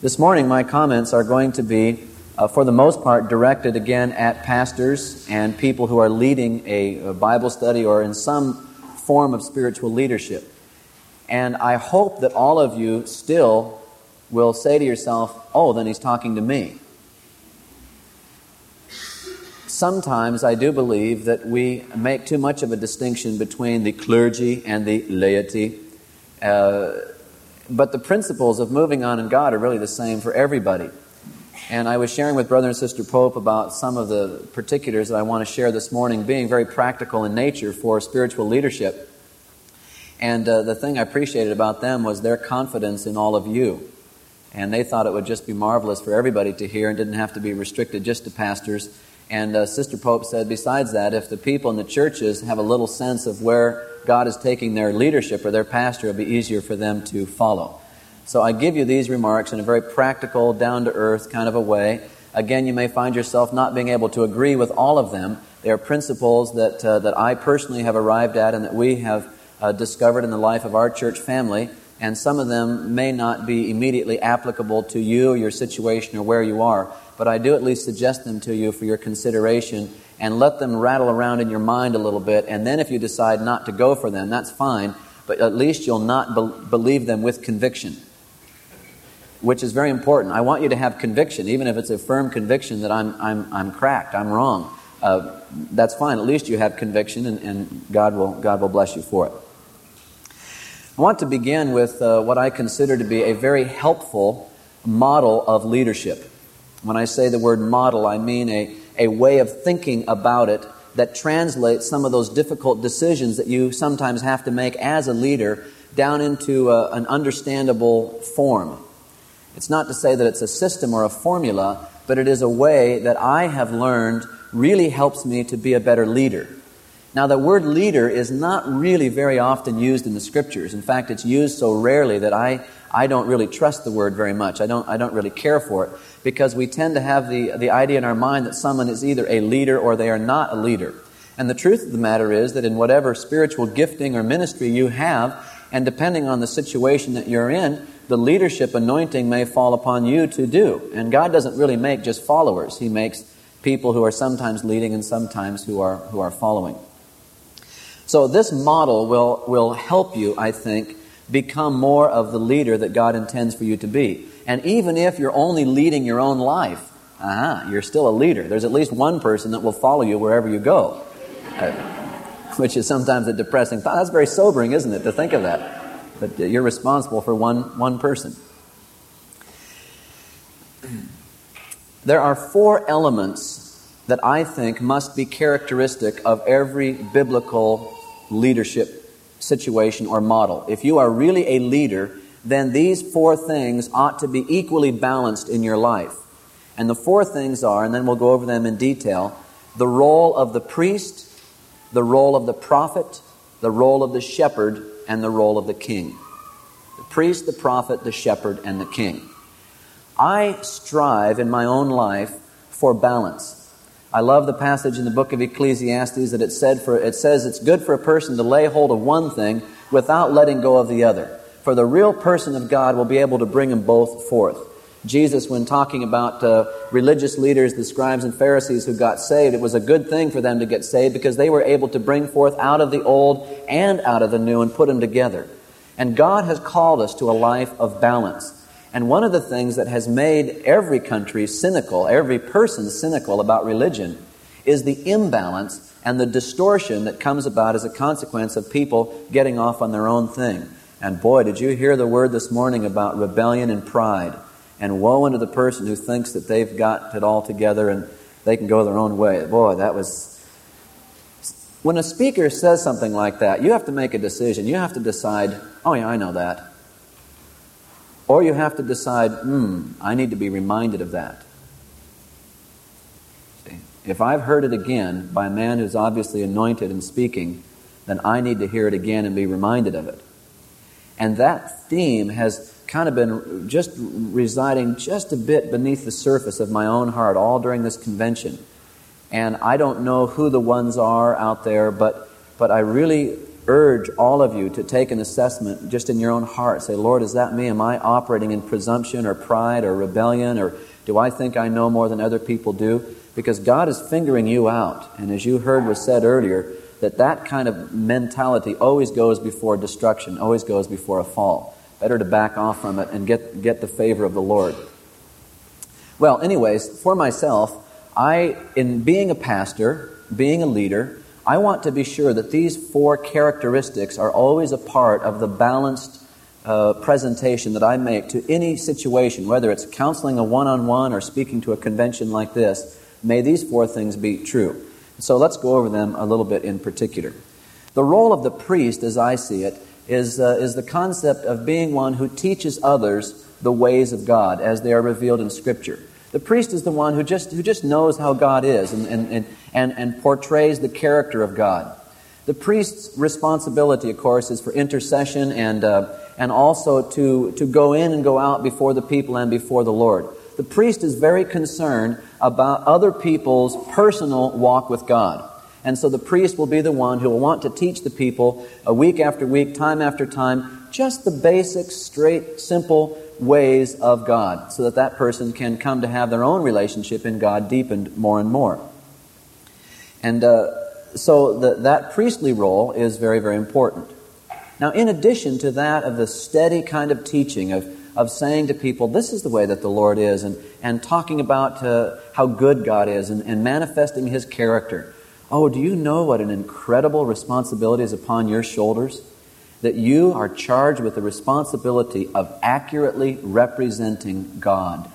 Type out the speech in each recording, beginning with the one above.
This morning, my comments are going to be, for the most part, directed again at pastors and people who are leading a Bible study or in some form of spiritual leadership. And I hope that all of you still will say to yourself, oh, then he's talking to me. Sometimes I do believe that we make too much of a distinction between the clergy and the laity. But the principles of moving on in God are really the same for everybody. And I was sharing with Brother and Sister Pope about some of the particulars that I want to share this morning, being very practical in nature for spiritual leadership. And the thing I appreciated about them was their confidence in all of you. And they thought it would just be marvelous for everybody to hear and didn't have to be restricted just to pastors. And Sister Pope said, besides that, if the people in the churches have a little sense of where God is taking their leadership or their pastor, it'll be easier for them to follow. So I give you these remarks in a very practical, down-to-earth kind of a way. Again, you may find yourself not being able to agree with all of them. They are principles that I personally have arrived at and that we have discovered in the life of our church family. And some of them may not be immediately applicable to you, your situation, or where you are. But I do at least suggest them to you for your consideration and let them rattle around in your mind a little bit. And then if you decide not to go for them, that's fine. But at least you'll not believe them with conviction, which is very important. I want you to have conviction, even if it's a firm conviction that I'm cracked, I'm wrong. That's fine. At least you have conviction, and God will bless you for it. I want to begin with what I consider to be a very helpful model of leadership. When I say the word model, I mean a way of thinking about it that translates some of those difficult decisions that you sometimes have to make as a leader down into an understandable form. It's not to say that it's a system or a formula, but it is a way that I have learned really helps me to be a better leader. Now, the word leader is not really very often used in the Scriptures. In fact, it's used so rarely that I don't really trust the word very much. I don't really care for it, because we tend to have the idea in our mind that someone is either a leader or they are not a leader. And the truth of the matter is that in whatever spiritual gifting or ministry you have, and depending on the situation that you're in, the leadership anointing may fall upon you to do. And God doesn't really make just followers. He makes people who are sometimes leading and sometimes who are following. So this model will help you, I think, become more of the leader that God intends for you to be. And even if you're only leading your own life, you're still a leader. There's at least one person that will follow you wherever you go, which is sometimes a depressing thought. That's very sobering, isn't it, to think of that? But you're responsible for one person. There are 4 elements that I think must be characteristic of every biblical leadership situation or model. If you are really a leader, then these 4 things ought to be equally balanced in your life. And the 4 things are, and then we'll go over them in detail, the role of the priest, the role of the prophet, the role of the shepherd, and the role of the king. The priest, the prophet, the shepherd, and the king. I strive in my own life for balance. I love the passage in the book of Ecclesiastes that it says it's good for a person to lay hold of one thing without letting go of the other. For the real person of God will be able to bring them both forth. Jesus, when talking about religious leaders, the scribes and Pharisees who got saved, it was a good thing for them to get saved because they were able to bring forth out of the old and out of the new and put them together. And God has called us to a life of balance. And one of the things that has made every country cynical, every person cynical about religion, is the imbalance and the distortion that comes about as a consequence of people getting off on their own thing. And boy, did you hear the word this morning about rebellion and pride. And woe unto the person who thinks that they've got it all together and they can go their own way. Boy, that was... When a speaker says something like that, you have to make a decision. You have to decide, oh yeah, I know that. Or you have to decide, I need to be reminded of that. See, if I've heard it again by a man who's obviously anointed and speaking, then I need to hear it again and be reminded of it. And that theme has kind of been just residing just a bit beneath the surface of my own heart all during this convention. And I don't know who the ones are out there, but I really urge all of you to take an assessment just in your own heart. Say, Lord, is that me? Am I operating in presumption or pride or rebellion? Or do I think I know more than other people do? Because God is fingering you out. And as you heard was said earlier, that kind of mentality always goes before destruction, always goes before a fall. Better to back off from it and get the favor of the Lord. Well, anyways, for myself, in being a pastor, being a leader, I want to be sure that these 4 characteristics are always a part of the balanced presentation that I make to any situation, whether it's counseling a one-on-one or speaking to a convention like this. May these 4 things be true. So let's go over them a little bit in particular. The role of the priest, as I see it, is the concept of being one who teaches others the ways of God as they are revealed in Scripture. The priest is the one who just knows how God is and portrays the character of God. The priest's responsibility, of course, is for intercession and also to go in and go out before the people and before the Lord. The priest is very concerned about other people's personal walk with God. And so the priest will be the one who will want to teach the people week after week, time after time, just the basic, straight, simple ways of God, so that person can come to have their own relationship in God deepened more and more. And so that priestly role is very, very important. Now, in addition to that of the steady kind of teaching of saying to people, this is the way that the Lord is, and talking about how good God is and manifesting His character. Oh, do you know what an incredible responsibility is upon your shoulders? That you are charged with the responsibility of accurately representing God.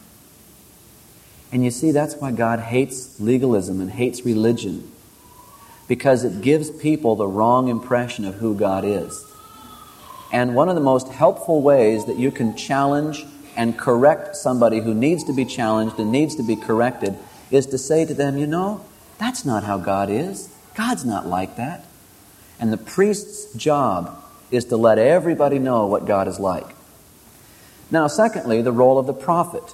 And you see, that's why God hates legalism and hates religion. Because it gives people the wrong impression of who God is. And one of the most helpful ways that you can challenge and correct somebody who needs to be challenged and needs to be corrected is to say to them, you know, that's not how God is. God's not like that. And the priest's job is to let everybody know what God is like. Now, secondly, the role of the prophet.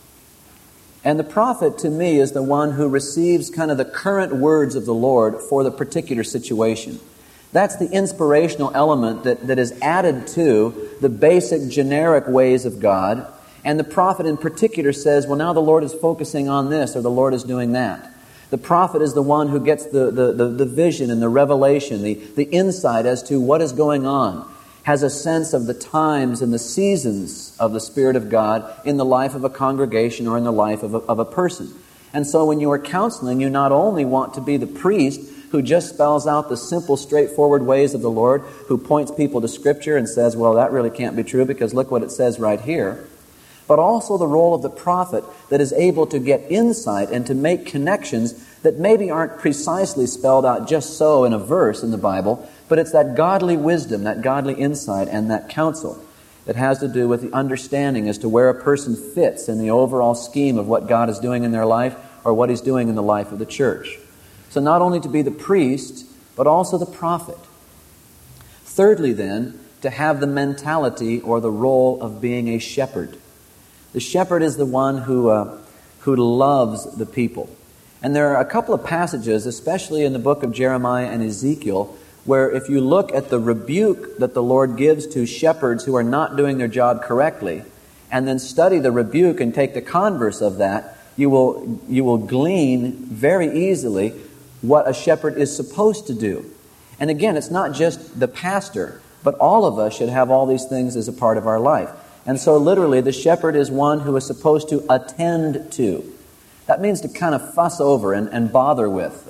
And the prophet, to me, is the one who receives kind of the current words of the Lord for the particular situation. That's the inspirational element that is added to the basic generic ways of God. And the prophet in particular says, well, now the Lord is focusing on this, or the Lord is doing that. The prophet is the one who gets the vision and the revelation, the insight as to what is going on, has a sense of the times and the seasons of the Spirit of God in the life of a congregation or in the life of a person. And so when you are counseling, you not only want to be the priest who just spells out the simple, straightforward ways of the Lord, who points people to Scripture and says, well, that really can't be true because look what it says right here, but also the role of the prophet that is able to get insight and to make connections that maybe aren't precisely spelled out just so in a verse in the Bible, but it's that godly wisdom, that godly insight, and that counsel that has to do with the understanding as to where a person fits in the overall scheme of what God is doing in their life or what He's doing in the life of the church. So not only to be the priest, but also the prophet. Thirdly, then, to have the mentality or the role of being a shepherd. The shepherd is the one who loves the people. And there are a couple of passages, especially in the book of Jeremiah and Ezekiel, where if you look at the rebuke that the Lord gives to shepherds who are not doing their job correctly, and then study the rebuke and take the converse of that, you will glean very easily what a shepherd is supposed to do. And again, it's not just the pastor, but all of us should have all these things as a part of our life. And so literally, the shepherd is one who is supposed to attend to. That means to kind of fuss over and bother with.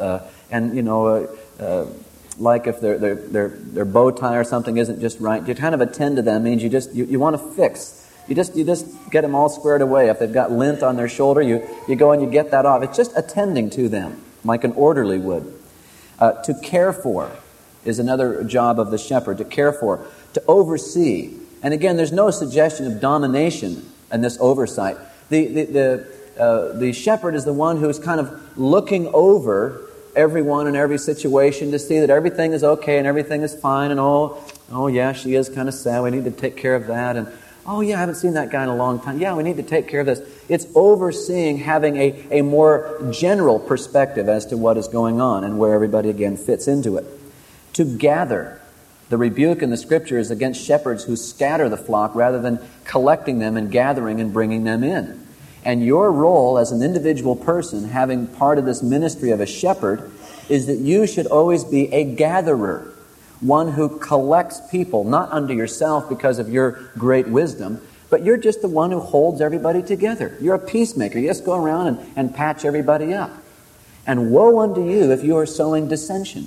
Like if their bow tie or something isn't just right, you kind of attend to them. Means you want to fix. You just get them all squared away. If they've got lint on their shoulder, you go and you get that off. It's just attending to them, like an orderly would. To care for is another job of the shepherd. To care for, to oversee. And again, there's no suggestion of domination in this oversight. The shepherd is the one who is kind of looking over everyone in every situation to see that everything is okay and everything is fine. And oh yeah, she is kind of sad. We need to take care of that. And oh yeah, I haven't seen that guy in a long time. Yeah, we need to take care of this. It's overseeing, having a more general perspective as to what is going on and where everybody again fits into it. to gather. The rebuke in the Scripture is against shepherds who scatter the flock rather than collecting them and gathering and bringing them in. And your role as an individual person, having part of this ministry of a shepherd, is that you should always be a gatherer, one who collects people, not unto yourself because of your great wisdom, but you're just the one who holds everybody together. You're a peacemaker. You just go around and patch everybody up. And woe unto you if you are sowing dissension.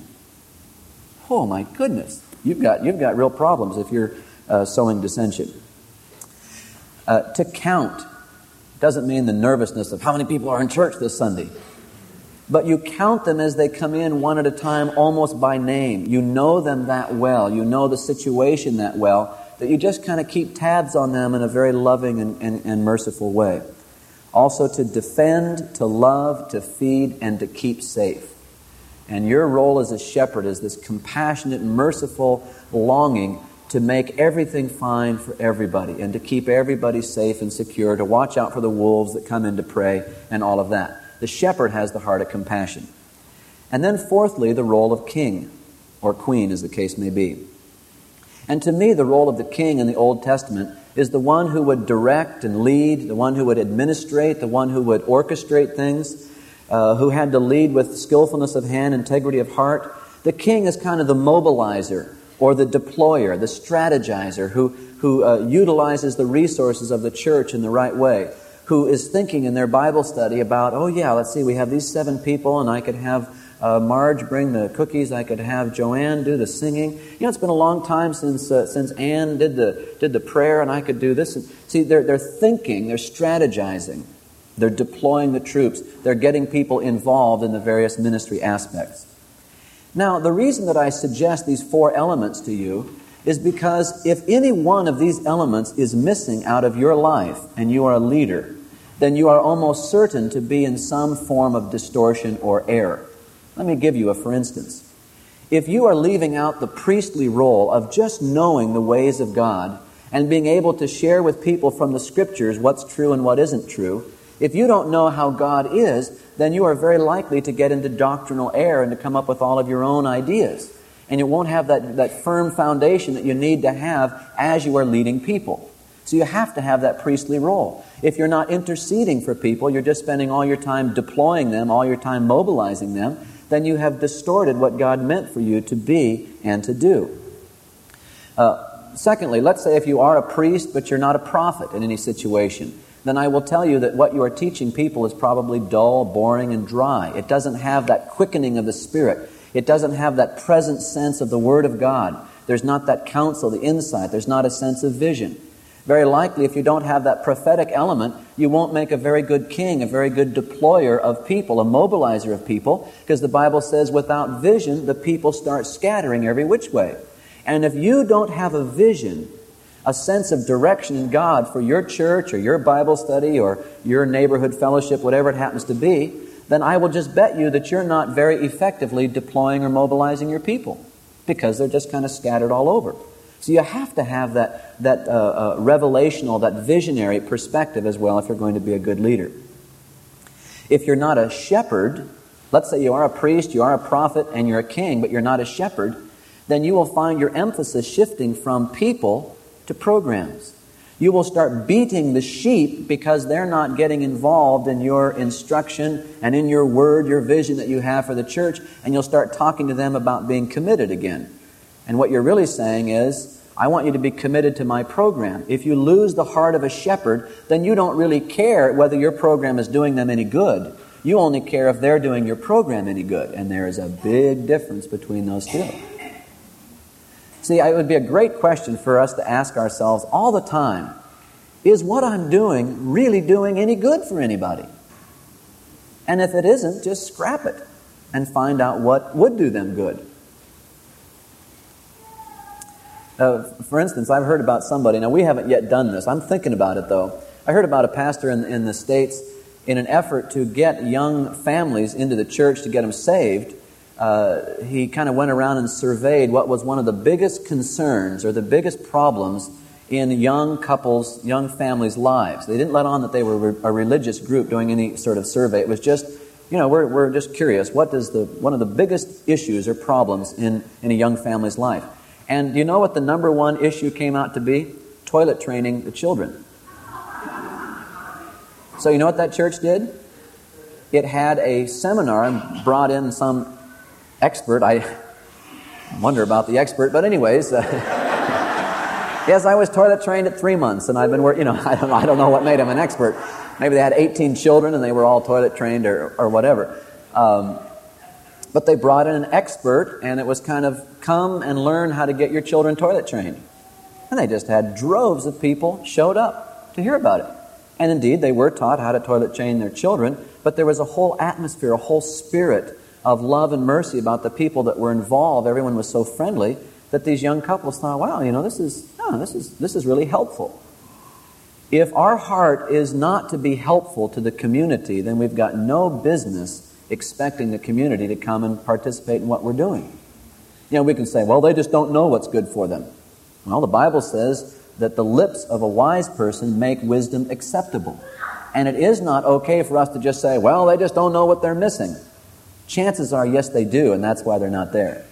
Oh my goodness. You've got real problems if you're sowing dissension. To count doesn't mean the nervousness of how many people are in church this Sunday. But you count them as they come in one at a time, almost by name. You know them that well. You know the situation that well, that you just kind of keep tabs on them in a very loving and merciful way. Also to defend, to love, to feed, and to keep safe. And your role as a shepherd is this compassionate, merciful longing to make everything fine for everybody and to keep everybody safe and secure, to watch out for the wolves that come in to prey and all of that. The shepherd has the heart of compassion. And then fourthly, the role of king or queen, as the case may be. And to me, the role of the king in the Old Testament is the one who would direct and lead, the one who would administrate, the one who would orchestrate things, who had to lead with skillfulness of hand, integrity of heart. The king is kind of the mobilizer or the deployer, the strategizer who utilizes the resources of the church in the right way, who is thinking in their Bible study about, oh yeah, let's see, we have these 7 people and I could have Marge bring the cookies, I could have Joanne do the singing. You know, it's been a long time since Ann did the prayer and I could do this. And see, they're thinking, they're strategizing. They're deploying the troops. They're getting people involved in the various ministry aspects. Now, the reason that I suggest these 4 elements to you is because if any one of these elements is missing out of your life and you are a leader, then you are almost certain to be in some form of distortion or error. Let me give you a for instance. If you are leaving out the priestly role of just knowing the ways of God and being able to share with people from the Scriptures what's true and what isn't true, if you don't know how God is, then you are very likely to get into doctrinal error and to come up with all of your own ideas. And you won't have that firm foundation that you need to have as you are leading people. So you have to have that priestly role. If you're not interceding for people, you're just spending all your time deploying them, all your time mobilizing them, then you have distorted what God meant for you to be and to do. Secondly, let's say if you are a priest but you're not a prophet in any situation, then I will tell you that what you are teaching people is probably dull, boring, and dry. It doesn't have that quickening of the Spirit. It doesn't have that present sense of the Word of God. There's not that counsel, the insight. There's not a sense of vision. Very likely, if you don't have that prophetic element, you won't make a very good king, a very good deployer of people, a mobilizer of people, because the Bible says without vision, the people start scattering every which way. And if you don't have a vision, a sense of direction in God for your church or your Bible study or your neighborhood fellowship, whatever it happens to be, then I will just bet you that you're not very effectively deploying or mobilizing your people because they're just kind of scattered all over. So you have to have that revelational, that visionary perspective as well if you're going to be a good leader. If you're not a shepherd, let's say you are a priest, you are a prophet, and you're a king, but you're not a shepherd, then you will find your emphasis shifting from people to programs. You will start beating the sheep because they're not getting involved in your instruction and in your word, your vision that you have for the church, and you'll start talking to them about being committed again. And what you're really saying is, I want you to be committed to my program. If you lose the heart of a shepherd, then you don't really care whether your program is doing them any good. You only care if they're doing your program any good. And there is a big difference between those two. See, it would be a great question for us to ask ourselves all the time. Is what I'm doing really doing any good for anybody? And if it isn't, just scrap it and find out what would do them good. For instance, I've heard about somebody, now we haven't yet done this, I'm thinking about it though. I heard about a pastor in the States in an effort to get young families into the church to get them saved. He kind of went around and surveyed what was one of the biggest concerns or the biggest problems in young couples, young families' lives. They didn't let on that they were a religious group doing any sort of survey. It was just we're just curious. One of the biggest issues or problems in a young family's life? And do you know what the number one issue came out to be? Toilet training the children. So you know what that church did? It had a seminar and brought in some expert. I wonder about the expert, but anyways, yes, I was toilet trained at 3 months, and I've been working. I don't know what made him an expert. Maybe they had 18 children and they were all toilet trained or whatever. But they brought in an expert, and it was kind of come and learn how to get your children toilet trained. And they just had droves of people showed up to hear about it. And indeed, they were taught how to toilet train their children, but there was a whole atmosphere, a whole spirit of love and mercy about the people that were involved. Everyone was so friendly that these young couples thought, wow, this is really helpful. If our heart is not to be helpful to the community, then we've got no business expecting the community to come and participate in what we're doing. We can say, well, they just don't know what's good for them. Well, the Bible says that the lips of a wise person make wisdom acceptable. And it is not okay for us to just say, well, they just don't know what they're missing. Chances are, yes, they do, and that's why they're not there.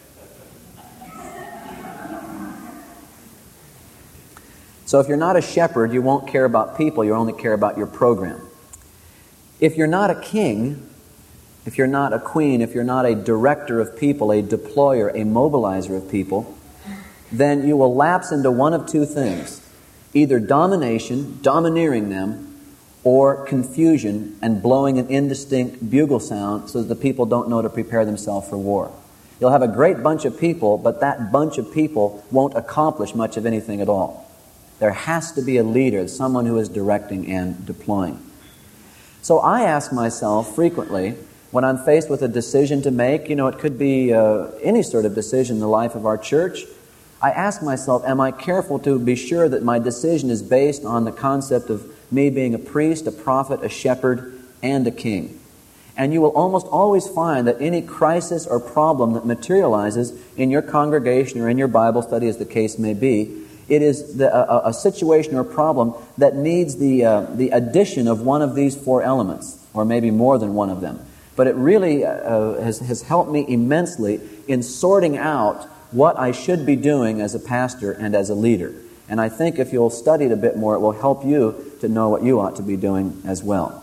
So if you're not a shepherd, you won't care about people, you only care about your program. If you're not a king, if you're not a queen, if you're not a director of people, a deployer, a mobilizer of people, then you will lapse into one of two things. Either domination, domineering them, or confusion and blowing an indistinct bugle sound so that the people don't know to prepare themselves for war. You'll have a great bunch of people, but that bunch of people won't accomplish much of anything at all. There has to be a leader, someone who is directing and deploying. So I ask myself frequently, when I'm faced with a decision to make, it could be any sort of decision in the life of our church, I ask myself, am I careful to be sure that my decision is based on the concept of me being a priest, a prophet, a shepherd, and a king? And you will almost always find that any crisis or problem that materializes in your congregation or in your Bible study, as the case may be, it is a situation or problem that needs the addition of one of these four elements, or maybe more than one of them. But it really has helped me immensely in sorting out what I should be doing as a pastor and as a leader. And I think if you'll study it a bit more, it will help you to know what you ought to be doing as well.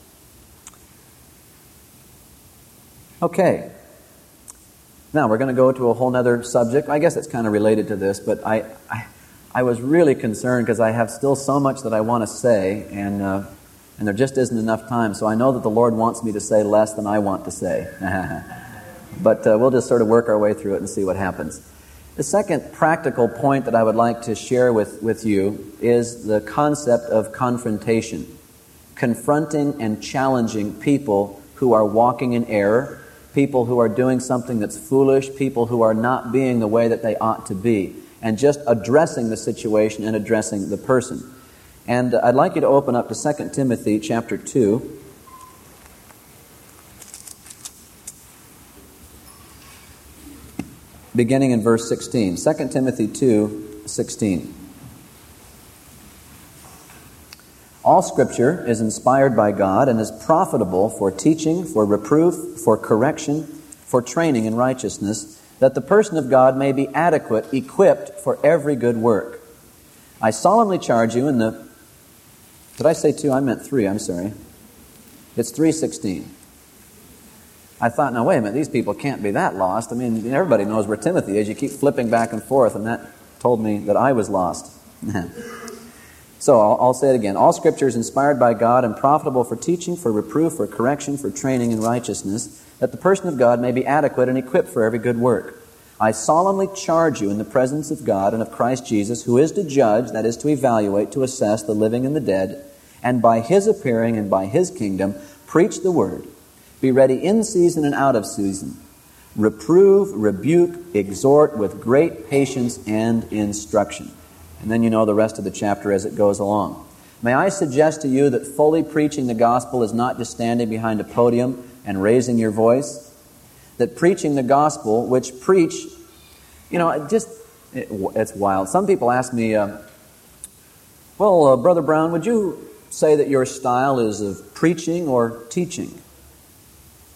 Okay. Now we're going to go to a whole other subject. I guess it's kind of related to this, but I was really concerned because I have still so much that I want to say, and there just isn't enough time. So I know that the Lord wants me to say less than I want to say. But we'll just sort of work our way through it and see what happens. The second practical point that I would like to share with you is the concept of confrontation. Confronting and challenging people who are walking in error, people who are doing something that's foolish, people who are not being the way that they ought to be, and just addressing the situation and addressing the person. And I'd like you to open up to 2 Timothy chapter 2. Beginning in verse 16. 2 Timothy 2:16. All Scripture is inspired by God and is profitable for teaching, for reproof, for correction, for training in righteousness, that the person of God may be adequate, equipped for every good work. I solemnly charge you in the... Did I say 2? I meant 3, I'm sorry. It's 3:16. I thought, now wait a minute, these people can't be that lost. I mean, everybody knows where Timothy is. You keep flipping back and forth, and that told me that I was lost. So I'll say it again. All Scripture is inspired by God and profitable for teaching, for reproof, for correction, for training in righteousness, that the person of God may be adequate and equipped for every good work. I solemnly charge you in the presence of God and of Christ Jesus, who is to judge, that is to evaluate, to assess the living and the dead, and by His appearing and by His kingdom, preach the word. Be ready in season and out of season. Reprove, rebuke, exhort with great patience and instruction. And then you know the rest of the chapter as it goes along. May I suggest to you that fully preaching the gospel is not just standing behind a podium and raising your voice. That preaching the gospel, which preach, it's wild. Some people ask me, Brother Brown, would you say that your style is of preaching or teaching?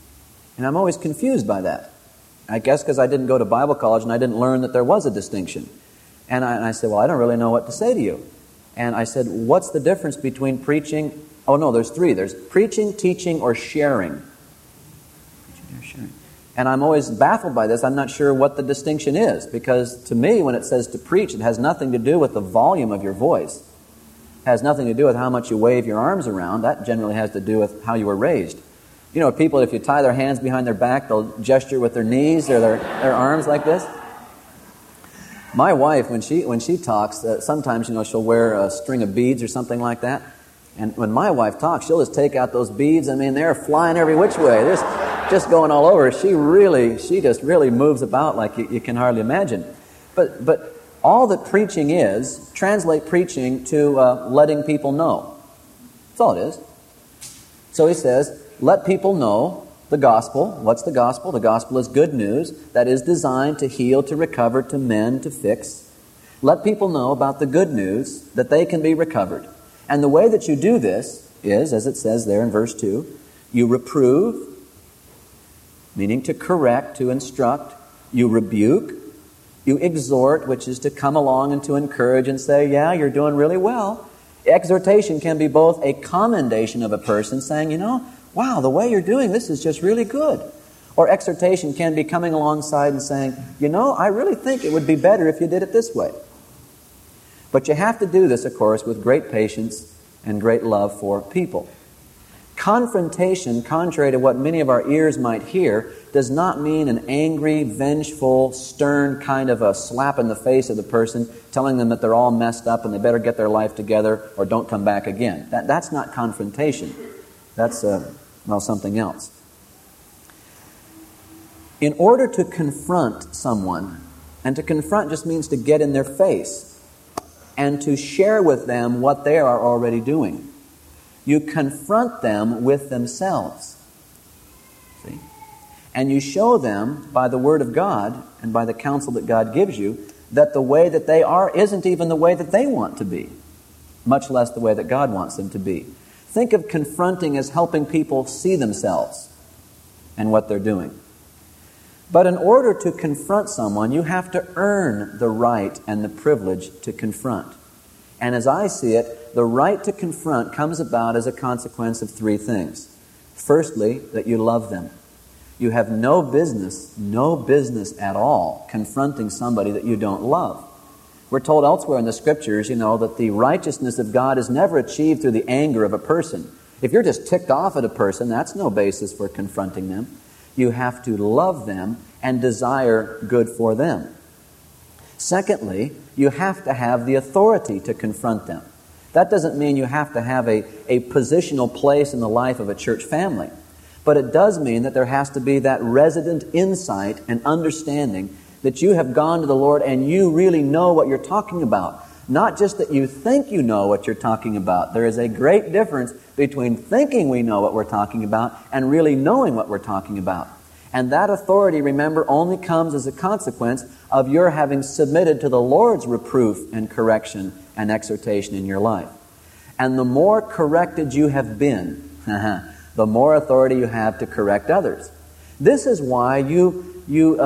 And I'm always confused by that. I guess because I didn't go to Bible college and I didn't learn that there was a distinction. And I said, well, I don't really know what to say to you. And I said, what's the difference between preaching? Oh, no, there's three. There's preaching, teaching, or sharing. Preaching or sharing. And I'm always baffled by this. I'm not sure what the distinction is, because to me, when it says to preach, it has nothing to do with the volume of your voice. It has nothing to do with how much you wave your arms around. That generally has to do with how you were raised. You know, people, if you tie their hands behind their back, they'll gesture with their knees or their arms like this. My wife, when she talks, sometimes, she'll wear a string of beads or something like that. And when my wife talks, she'll just take out those beads. I mean, they're flying every which way. They're just going all over. She just really moves about like you can hardly imagine. But all that preaching is, translate preaching to letting people know. That's all it is. So he says, let people know the gospel. What's the gospel? The gospel is good news that is designed to heal, to recover, to mend, to fix. Let people know about the good news that they can be recovered. And the way that you do this is, as it says there in verse 2, you reprove, meaning to correct, to instruct. You rebuke. You exhort, which is to come along and to encourage and say, yeah, you're doing really well. Exhortation can be both a commendation of a person saying, wow, the way you're doing this is just really good. Or exhortation can be coming alongside and saying, I really think it would be better if you did it this way. But you have to do this, of course, with great patience and great love for people. Confrontation, contrary to what many of our ears might hear, does not mean an angry, vengeful, stern kind of a slap in the face of the person, telling them that they're all messed up and they better get their life together or don't come back again. That's not confrontation. That's, something else. In order to confront someone, and to confront just means to get in their face, and to share with them what they are already doing. You confront them with themselves. See? And you show them by the Word of God and by the counsel that God gives you that the way that they are isn't even the way that they want to be, much less the way that God wants them to be. Think of confronting as helping people see themselves and what they're doing. But in order to confront someone, you have to earn the right and the privilege to confront. And as I see it, the right to confront comes about as a consequence of three things. Firstly, that you love them. You have no business at all confronting somebody that you don't love. We're told elsewhere in the Scriptures, that the righteousness of God is never achieved through the anger of a person. If you're just ticked off at a person, that's no basis for confronting them. You have to love them and desire good for them. Secondly, you have to have the authority to confront them. That doesn't mean you have to have a positional place in the life of a church family. But it does mean that there has to be that resident insight and understanding that you have gone to the Lord and you really know what you're talking about. Not just that you think you know what you're talking about. There is a great difference between thinking we know what we're talking about and really knowing what we're talking about. And that authority, remember, only comes as a consequence of your having submitted to the Lord's reproof and correction and exhortation in your life. And the more corrected you have been, the more authority you have to correct others. This is why you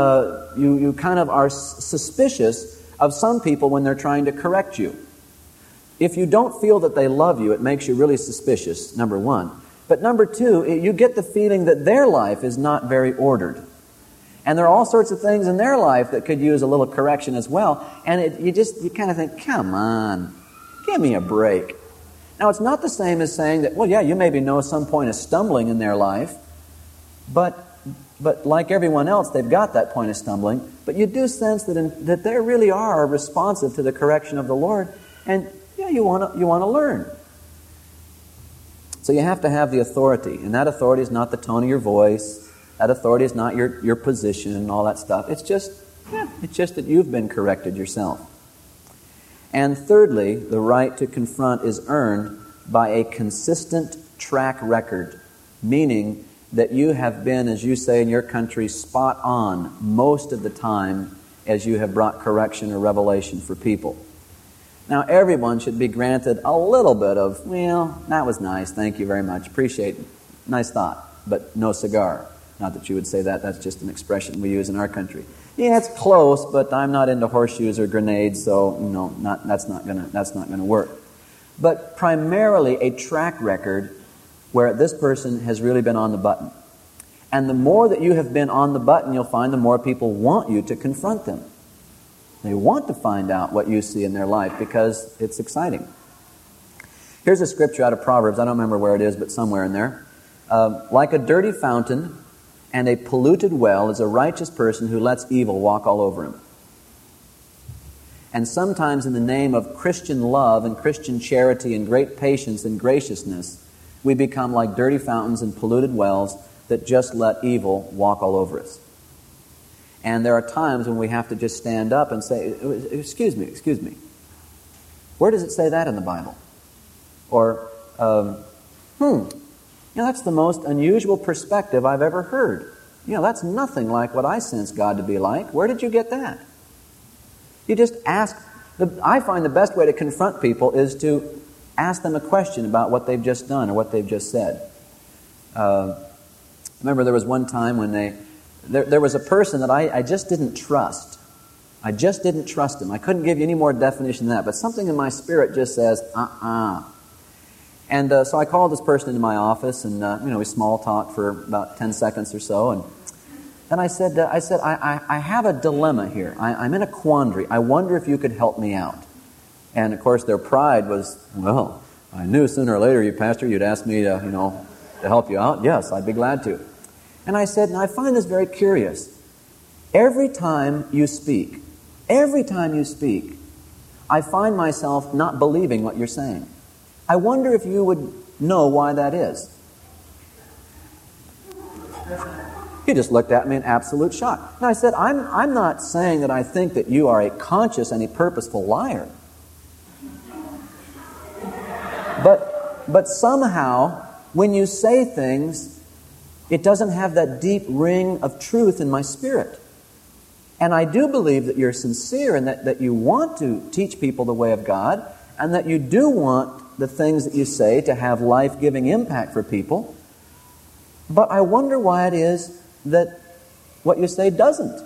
kind of are suspicious of some people when they're trying to correct you. If you don't feel that they love you, it makes you really suspicious, number one. But number two, you get the feeling that their life is not very ordered. And there are all sorts of things in their life that could use a little correction as well. And you kind of think, come on, give me a break. Now, it's not the same as saying that, well, yeah, you maybe know some point of stumbling in their life, but like everyone else, they've got that point of stumbling. But you do sense that they really are responsive to the correction of the Lord, and yeah, you want to learn. So you have to have the authority, and that authority is not the tone of your voice. That authority is not your position and all that stuff. It's just that you've been corrected yourself. And thirdly, the right to confront is earned by a consistent track record, meaning that you have been, as you say in your country, spot on most of the time as you have brought correction or revelation for people. Now, everyone should be granted a little bit of, well, that was nice, thank you very much, appreciate it, nice thought, but no cigar. Not that you would say that. That's just an expression we use in our country. Yeah, it's close, but I'm not into horseshoes or grenades, so that's not gonna work. But primarily a track record where this person has really been on the button. And the more that you have been on the button, you'll find the more people want you to confront them. They want to find out what you see in their life because it's exciting. Here's a scripture out of Proverbs. I don't remember where it is, but somewhere in there. Like a dirty fountain and a polluted well is a righteous person who lets evil walk all over him. And sometimes in the name of Christian love and Christian charity and great patience and graciousness, we become like dirty fountains and polluted wells that just let evil walk all over us. And there are times when we have to just stand up and say, excuse me. Where does it say that in the Bible? Or, that's the most unusual perspective I've ever heard. That's nothing like what I sense God to be like. Where did you get that? You just ask. I find the best way to confront people is to ask them a question about what they've just done or what they've just said. Remember there was one time when there was a person that I just didn't trust. I just didn't trust him. I couldn't give you any more definition than that, but something in my spirit just says, And so I called this person into my office, and we small talked for about 10 seconds or so, and then I said, I have a dilemma here. I'm in a quandary. I wonder if you could help me out. And of course, their pride was, well, I knew sooner or later, Pastor, you'd ask me to help you out. Yes, I'd be glad to. And I said, and I find this very curious. Every time you speak, I find myself not believing what you're saying. I wonder if you would know why that is. He just looked at me in absolute shock. And I said, I'm not saying that I think that you are a conscious and a purposeful liar. But somehow, when you say things, it doesn't have that deep ring of truth in my spirit. And I do believe that you're sincere and that you want to teach people the way of God, and that you do want the things that you say to have life-giving impact for people. But I wonder why it is that what you say doesn't.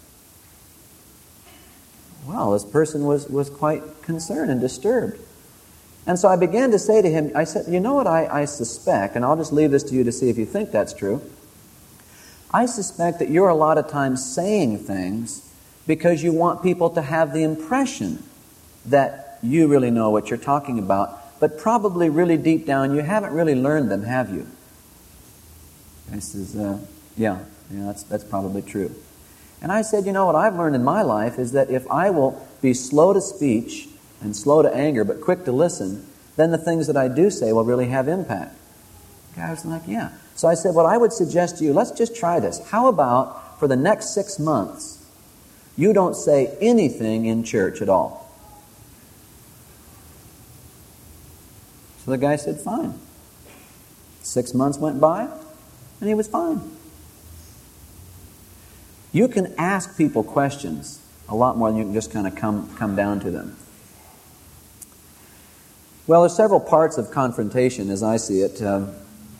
Well, this person was quite concerned and disturbed. And so I began to say to him, I said, you know what I suspect, and I'll just leave this to you to see if you think that's true. I suspect that you're a lot of times saying things because you want people to have the impression that you really know what you're talking about, but probably really deep down you haven't really learned them, have you? I says, that's probably true. And I said, you know what I've learned in my life is that if I will be slow to speech and slow to anger, but quick to listen, then the things that I do say will really have impact. The guy was like, yeah. So I said, what I would suggest to you, let's just try this. How about for the next 6 months, you don't say anything in church at all? So the guy said, fine. 6 months went by, and he was fine. You can ask people questions a lot more than you can just kind of come down to them. Well, there's several parts of confrontation as I see it. The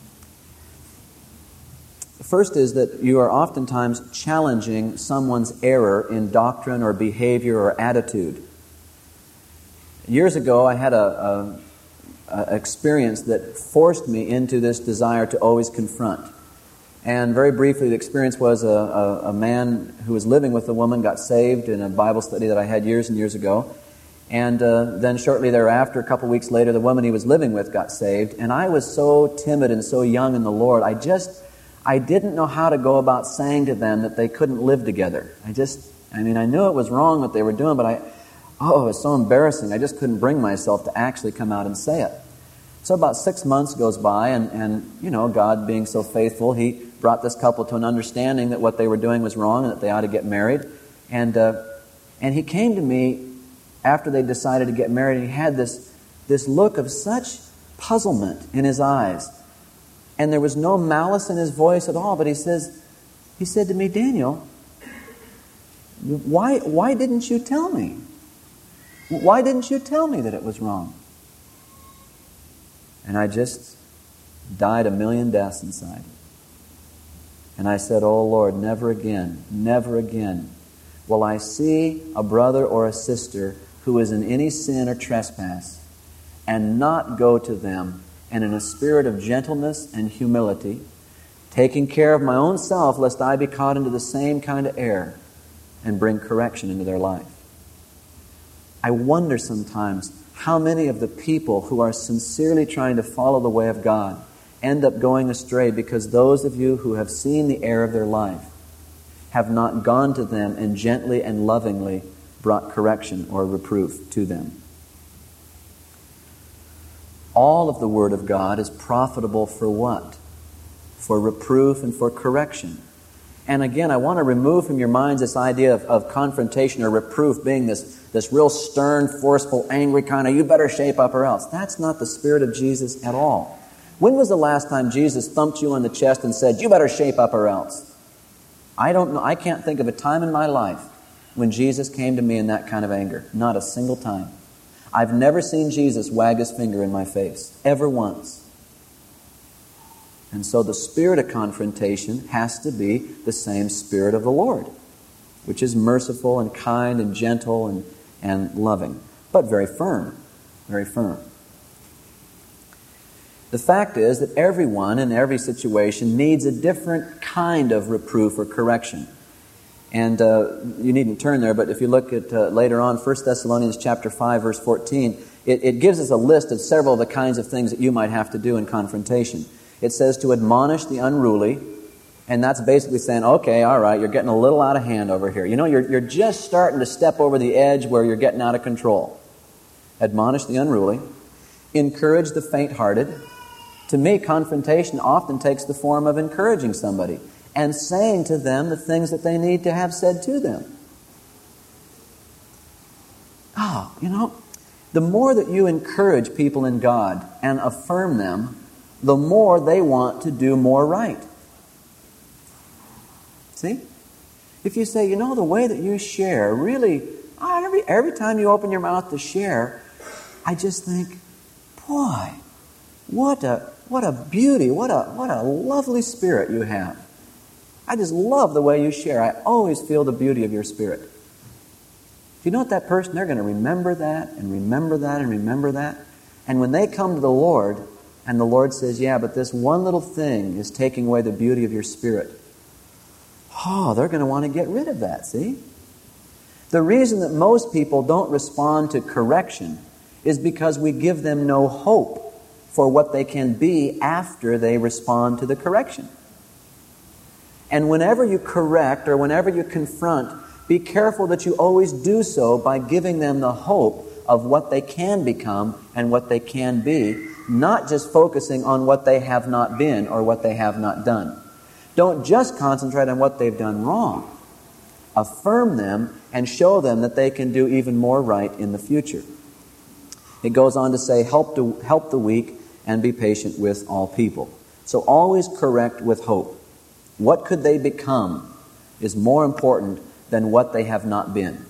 first is that you are oftentimes challenging someone's error in doctrine or behavior or attitude. Years ago, I had an experience that forced me into this desire to always confront. And very briefly, the experience was a man who was living with a woman got saved in a Bible study that I had years and years ago. And then shortly thereafter, a couple weeks later, the woman he was living with got saved. And I was so timid and so young in the Lord, I didn't know how to go about saying to them that they couldn't live together. I knew it was wrong what they were doing, but it was so embarrassing. I just couldn't bring myself to actually come out and say it. So about 6 months goes by, and God being so faithful, He brought this couple to an understanding that what they were doing was wrong and that they ought to get married. And he came to me after they decided to get married, and he had this look of such puzzlement in his eyes. And there was no malice in his voice at all, but he said to me, Daniel, why didn't you tell me? Why didn't you tell me that it was wrong? And I just died a million deaths inside. And I said, oh Lord, never again will I see a brother or a sister who is in any sin or trespass and not go to them and in a spirit of gentleness and humility, taking care of my own self lest I be caught into the same kind of error, and bring correction into their life. I wonder sometimes how many of the people who are sincerely trying to follow the way of God end up going astray because those of you who have seen the error of their life have not gone to them and gently and lovingly brought correction or reproof to them. All of the Word of God is profitable for what? For reproof and for correction. And again, I want to remove from your minds this idea of confrontation or reproof being this real stern, forceful, angry kind of, you better shape up or else. That's not the Spirit of Jesus at all. When was the last time Jesus thumped you on the chest and said, you better shape up or else? I don't know. I can't think of a time in my life when Jesus came to me in that kind of anger. Not a single time. I've never seen Jesus wag his finger in my face. Ever once. And so the spirit of confrontation has to be the same Spirit of the Lord, which is merciful and kind and gentle and loving, but very firm, very firm. The fact is that everyone in every situation needs a different kind of reproof or correction. And you needn't turn there, but if you look at later on, 1 Thessalonians chapter 5, verse 14, it gives us a list of several of the kinds of things that you might have to do in confrontation. It says to admonish the unruly, and that's basically saying, okay, all right, you're getting a little out of hand over here. You know, you're just starting to step over the edge where you're getting out of control. Admonish the unruly. Encourage the faint-hearted. To me, confrontation often takes the form of encouraging somebody and saying to them the things that they need to have said to them. Oh, you know, the more that you encourage people in God and affirm them, the more they want to do more right. See? If you say, you know, the way that you share, really, every time you open your mouth to share, I just think, boy, what a beauty, what a lovely spirit you have. I just love the way you share. I always feel the beauty of your spirit. If you know what that person, they're going to remember that and remember that and remember that. And when they come to the Lord, and the Lord says, yeah, but this one little thing is taking away the beauty of your spirit. Oh, they're going to want to get rid of that, see? The reason that most people don't respond to correction is because we give them no hope for what they can be after they respond to the correction. And whenever you correct or whenever you confront, be careful that you always do so by giving them the hope of what they can become and what they can be, not just focusing on what they have not been or what they have not done. Don't just concentrate on what they've done wrong. Affirm them and show them that they can do even more right in the future. It goes on to say, help the weak and be patient with all people. So always correct with hope. What could they become is more important than what they have not been.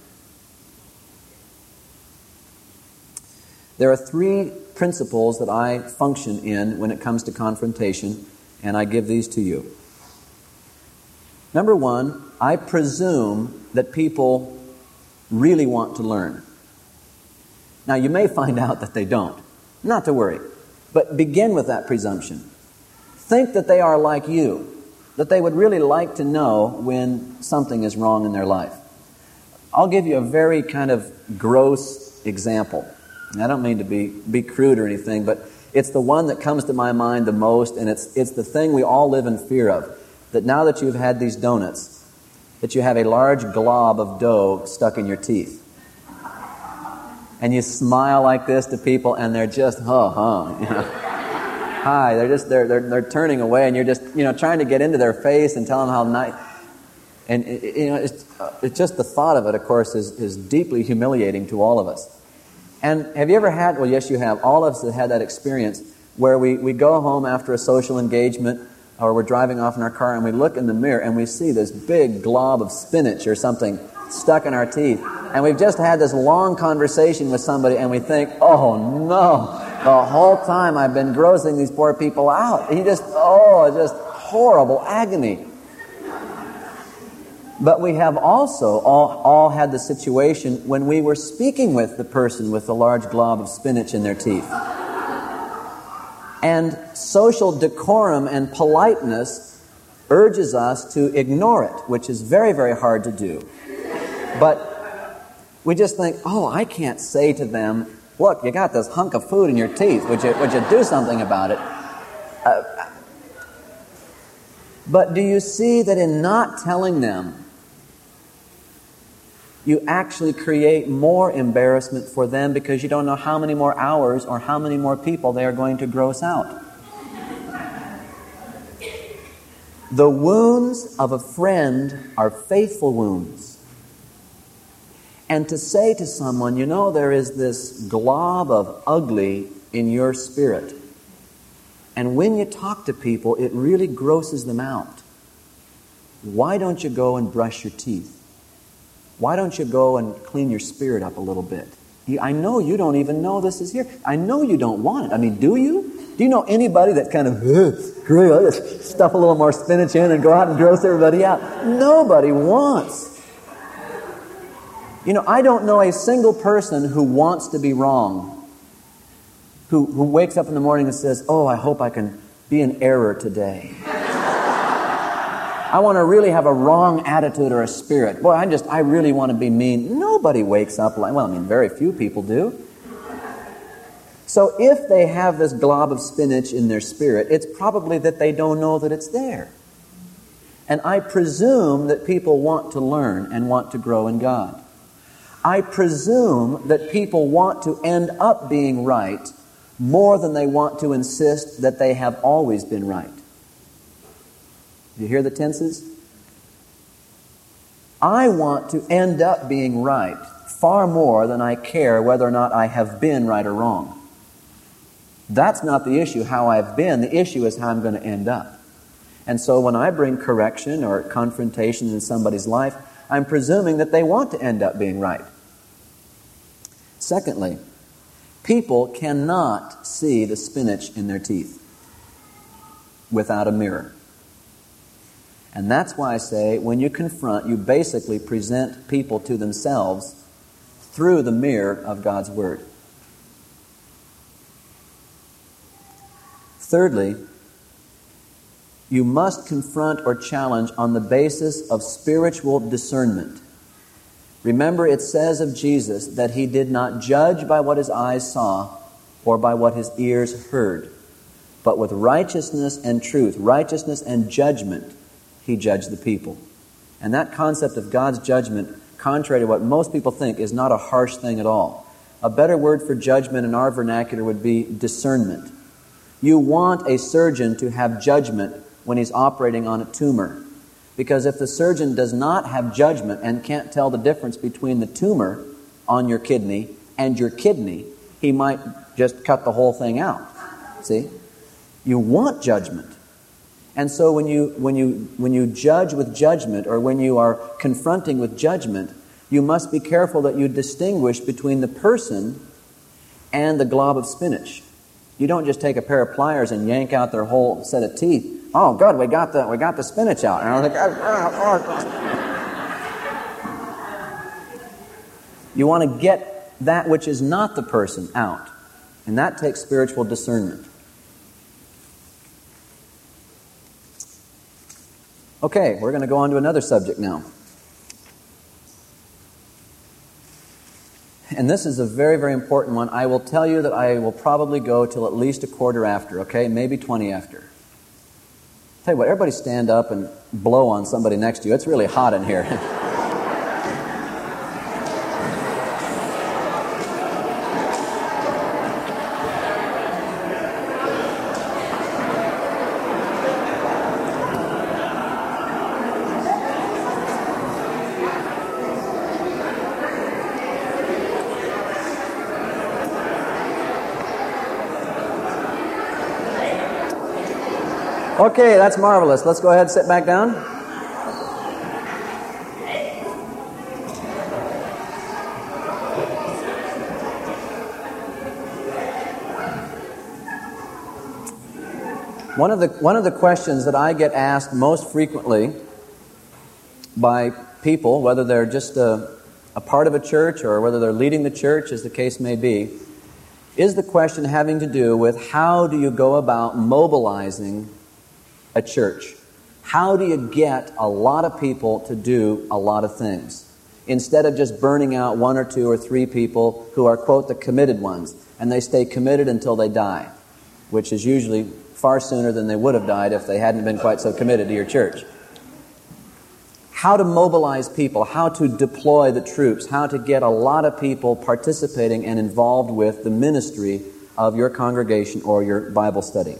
There are three principles that I function in when it comes to confrontation, and I give these to you. Number one, I presume that people really want to learn. Now, you may find out that they don't. Not to worry. But begin with that presumption. Think that they are like you, that they would really like to know when something is wrong in their life. I'll give you a very kind of gross example. And I don't mean to be crude or anything, but it's the one that comes to my mind the most, and it's the thing we all live in fear of. That now that you've had these donuts, that you have a large glob of dough stuck in your teeth. And you smile like this to people, and they're just, you know. Hi, they're turning away, and you're just, you know, trying to get into their face and tell them how nice. And, you know, it's just the thought of it, of course, is deeply humiliating to all of us. And have you ever had, well, yes, you have, all of us have had that experience where we go home after a social engagement, or we're driving off in our car, and we look in the mirror, and we see this big glob of spinach or something stuck in our teeth. And we've just had this long conversation with somebody, and we think, oh, no, the whole time I've been grossing these poor people out. Just horrible agony. But we have also all had the situation when we were speaking with the person with the large glob of spinach in their teeth. And social decorum and politeness urges us to ignore it, which is very, very hard to do. But we just think, oh, I can't say to them, look, you got this hunk of food in your teeth. Would you do something about it? But do you see that in not telling them, you actually create more embarrassment for them because you don't know how many more hours or how many more people they are going to gross out. The wounds of a friend are faithful wounds. And to say to someone, you know, there is this glob of ugly in your spirit. And when you talk to people, it really grosses them out. Why don't you go and brush your teeth? Why don't you go and clean your spirit up a little bit? I know you don't even know this is here. I know you don't want it. I mean, do you? Do you know anybody that kind of, great, I'll just stuff a little more spinach in and go out and gross everybody out? Nobody wants. You know, I don't know a single person who wants to be wrong, who wakes up in the morning and says, oh, I hope I can be in error today. I want to really have a wrong attitude or a spirit. Boy, I really want to be mean. Nobody wakes up like, well, I mean, very few people do. So if they have this glob of spinach in their spirit, it's probably that they don't know that it's there. And I presume that people want to learn and want to grow in God. I presume that people want to end up being right more than they want to insist that they have always been right. Do you hear the tenses? I want to end up being right far more than I care whether or not I have been right or wrong. That's not the issue, how I've been. The issue is how I'm going to end up. And so when I bring correction or confrontation in somebody's life, I'm presuming that they want to end up being right. Secondly, people cannot see the spinach in their teeth without a mirror. And that's why I say when you confront, you basically present people to themselves through the mirror of God's Word. Thirdly, you must confront or challenge on the basis of spiritual discernment. Remember, it says of Jesus that He did not judge by what His eyes saw or by what His ears heard, but with righteousness and truth, righteousness and judgment, He judged the people. And that concept of God's judgment, contrary to what most people think, is not a harsh thing at all. A better word for judgment in our vernacular would be discernment. You want a surgeon to have judgment when he's operating on a tumor. Because if the surgeon does not have judgment and can't tell the difference between the tumor on your kidney and your kidney, he might just cut the whole thing out. See? You want judgment. And so when you judge with judgment, or when you are confronting with judgment, you must be careful that you distinguish between the person and the glob of spinach. You don't just take a pair of pliers and yank out their whole set of teeth. Oh, good, we got the spinach out. And I was like, You want to get that which is not the person out. And that takes spiritual discernment. Okay, we're going to go on to another subject now. And this is a very, very important one. I will tell you that I will probably go till at least a quarter after, okay? Maybe 20 after. Tell you what, everybody stand up and blow on somebody next to you. It's really hot in here. Okay, that's marvelous. Let's go ahead and sit back down. One of the questions that I get asked most frequently by people, whether they're just a part of a church or whether they're leading the church, as the case may be, is the question having to do with how do you go about mobilizing a church? How do you get a lot of people to do a lot of things? Instead of just burning out 1 or 2 or 3 people who are, quote, the committed ones, and they stay committed until they die, which is usually far sooner than they would have died if they hadn't been quite so committed to your church. How to mobilize people, how to deploy the troops, how to get a lot of people participating and involved with the ministry of your congregation or your Bible study.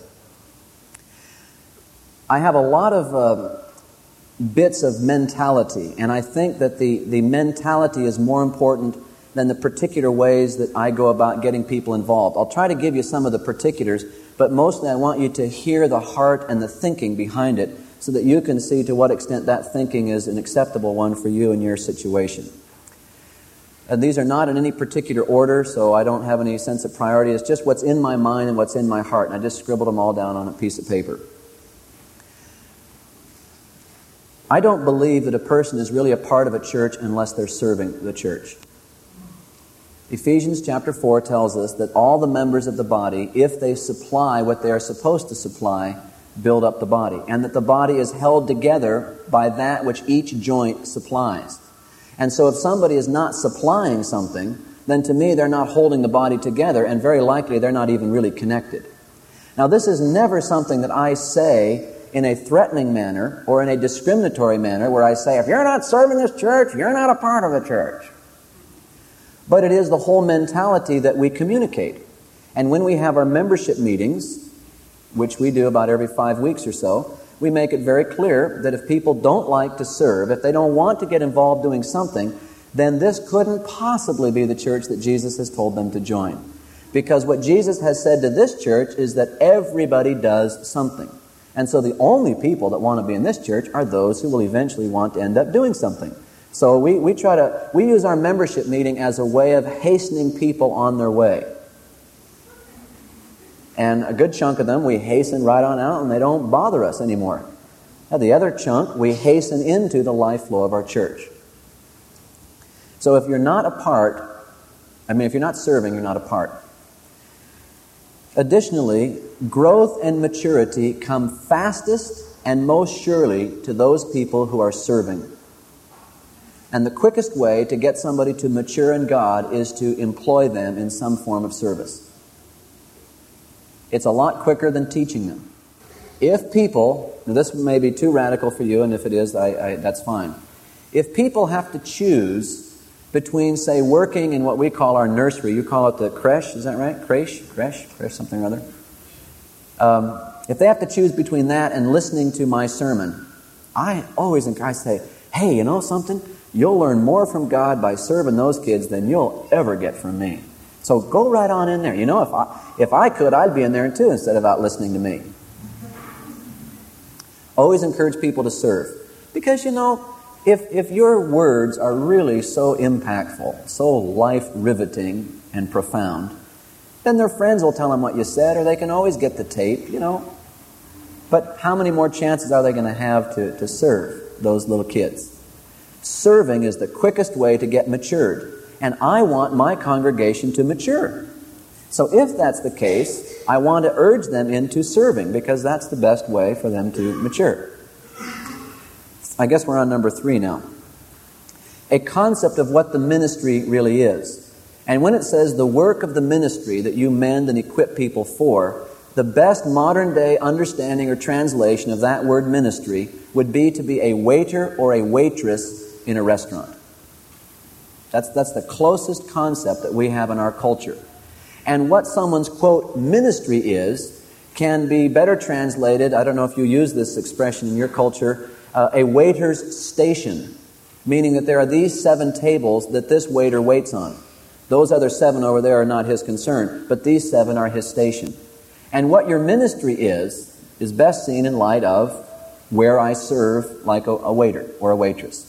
I have a lot of bits of mentality, and I think that the mentality is more important than the particular ways that I go about getting people involved. I'll try to give you some of the particulars, but mostly I want you to hear the heart and the thinking behind it so that you can see to what extent that thinking is an acceptable one for you and your situation. And these are not in any particular order, so I don't have any sense of priority. It's just what's in my mind and what's in my heart, and I just scribbled them all down on a piece of paper. I don't believe that a person is really a part of a church unless they're serving the church. Ephesians chapter 4 tells us that all the members of the body, if they supply what they are supposed to supply, build up the body, and that the body is held together by that which each joint supplies. And so if somebody is not supplying something, then to me they're not holding the body together, and very likely they're not even really connected. Now, this is never something that I say in a threatening manner or in a discriminatory manner where I say, if you're not serving this church, you're not a part of the church. But it is the whole mentality that we communicate. And when we have our membership meetings, which we do about every 5 weeks or so, we make it very clear that if people don't like to serve, if they don't want to get involved doing something, then this couldn't possibly be the church that Jesus has told them to join. Because what Jesus has said to this church is that everybody does something. And so the only people that want to be in this church are those who will eventually want to end up doing something. So we use our membership meeting as a way of hastening people on their way. And a good chunk of them we hasten right on out and they don't bother us anymore. Now the other chunk we hasten into the life flow of our church. So if you're not a part, if you're not serving, you're not a part. Additionally, growth and maturity come fastest and most surely to those people who are serving. And the quickest way to get somebody to mature in God is to employ them in some form of service. It's a lot quicker than teaching them. If people, this may be too radical for you, and if it is, that's fine. If people have to choose between, say, working in what we call our nursery, you call it the creche, is that right? Creche, something or other. If they have to choose between that and listening to my sermon, I always say, hey, you know something? You'll learn more from God by serving those kids than you'll ever get from me. So go right on in there. You know, if I could, I'd be in there too instead of out listening to me. Always encourage people to serve. Because, you know, if your words are really so impactful, so life-riveting and profound, then their friends will tell them what you said, or they can always get the tape, you know. But how many more chances are they going to have to serve those little kids? Serving is the quickest way to get matured. And I want my congregation to mature. So if that's the case, I want to urge them into serving because that's the best way for them to mature. I guess we're on number 3 now. A concept of what the ministry really is. And when it says the work of the ministry that you mend and equip people for, the best modern day understanding or translation of that word ministry would be to be a waiter or a waitress in a restaurant. That's the closest concept that we have in our culture. And what someone's, quote, ministry is can be better translated, I don't know if you use this expression in your culture, a waiter's station, meaning that there are these 7 tables that this waiter waits on. Those other 7 over there are not his concern, but these 7 are his station. And what your ministry is best seen in light of where I serve like a waiter or a waitress.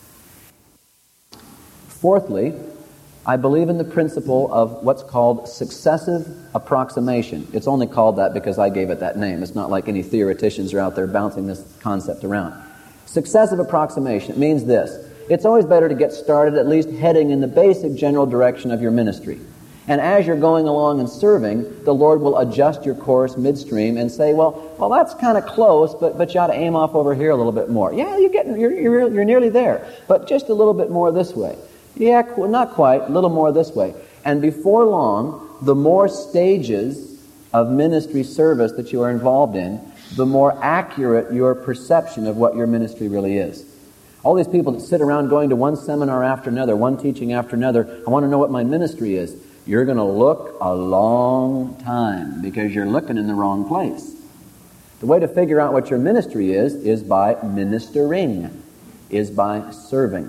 Fourthly, I believe in the principle of what's called successive approximation. It's only called that because I gave it that name. It's not like any theoreticians are out there bouncing this concept around. Successive approximation, it means this. it's always better to get started at least heading in the basic general direction of your ministry. And as you're going along and serving, the Lord will adjust your course midstream and say, well, that's kind of close, but you ought to aim off over here a little bit more. Yeah, you're nearly there, but just a little bit more this way. Yeah, not quite, a little more this way. And before long, the more stages of ministry service that you are involved in, the more accurate your perception of what your ministry really is. All these people that sit around going to one seminar after another, one teaching after another, I want to know what my ministry is. You're going to look a long time because you're looking in the wrong place. The way to figure out what your ministry is by ministering, is by serving.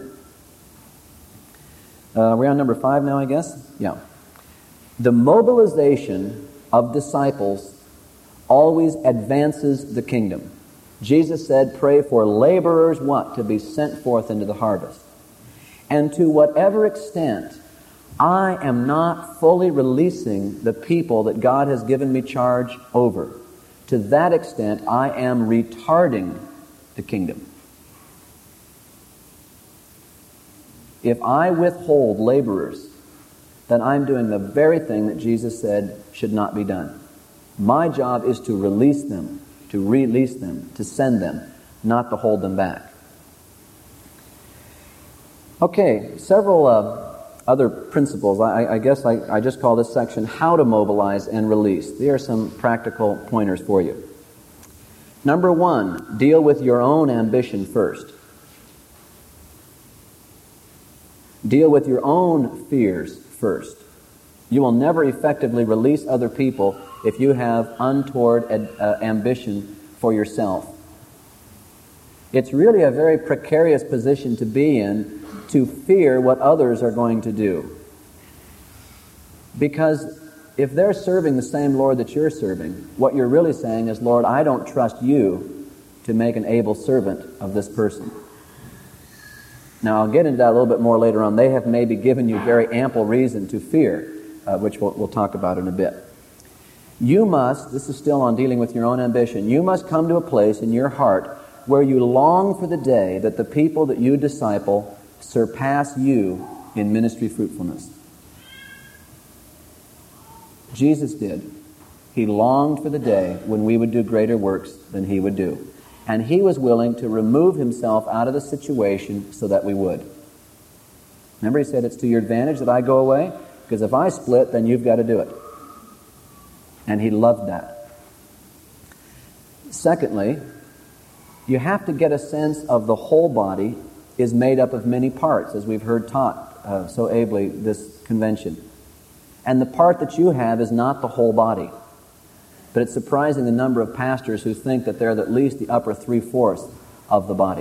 We're on number 5 now, I guess? Yeah. The mobilization of disciples always advances the kingdom. Jesus said, pray for laborers, what? To be sent forth into the harvest. And to whatever extent I am not fully releasing the people that God has given me charge over, to that extent I am retarding the kingdom. If I withhold laborers, then I'm doing the very thing that Jesus said should not be done. My job is to release them, to send them, not to hold them back. Okay, several other principles. I guess I just call this section How to Mobilize and Release. There are some practical pointers for you. Number 1, deal with your own ambition first. Deal with your own fears first. You will never effectively release other people if you have untoward ambition for yourself. It's really a very precarious position to be in, to fear what others are going to do. Because if they're serving the same Lord that you're serving, what you're really saying is, Lord, I don't trust you to make an able servant of this person. Now, I'll get into that a little bit more later on. They have maybe given you very ample reason to fear, which we'll talk about in a bit. You must, this is still on dealing with your own ambition, you must come to a place in your heart where you long for the day that the people that you disciple surpass you in ministry fruitfulness. Jesus did. He longed for the day when we would do greater works than he would do. And he was willing to remove himself out of the situation so that we would. Remember, he said, it's to your advantage that I go away, because if I split, then you've got to do it. And he loved that. Secondly, you have to get a sense of the whole body is made up of many parts, as we've heard taught so ably this convention. And the part that you have is not the whole body. But it's surprising the number of pastors who think that they're at least the upper 3/4 of the body.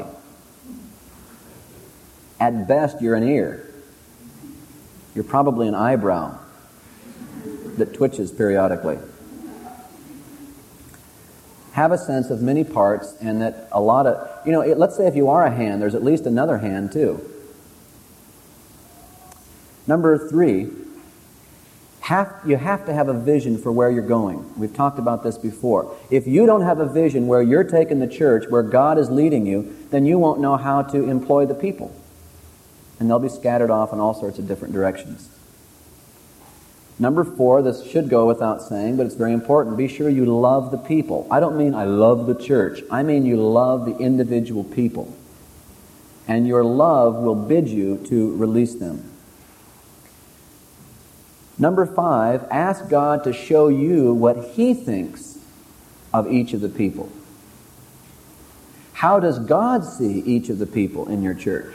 At best, you're an ear. You're probably an eyebrow that twitches periodically. Have a sense of many parts, and that a lot of, let's say if you are a hand, there's at least another hand too. Number 3, you have to have a vision for where you're going. We've talked about this before. If you don't have a vision where you're taking the church, where God is leading you, then you won't know how to employ the people. And they'll be scattered off in all sorts of different directions. Number 4, this should go without saying, but it's very important. Be sure you love the people. I don't mean I love the church. I mean you love the individual people. And your love will bid you to release them. Number 5, ask God to show you what He thinks of each of the people. How does God see each of the people in your church?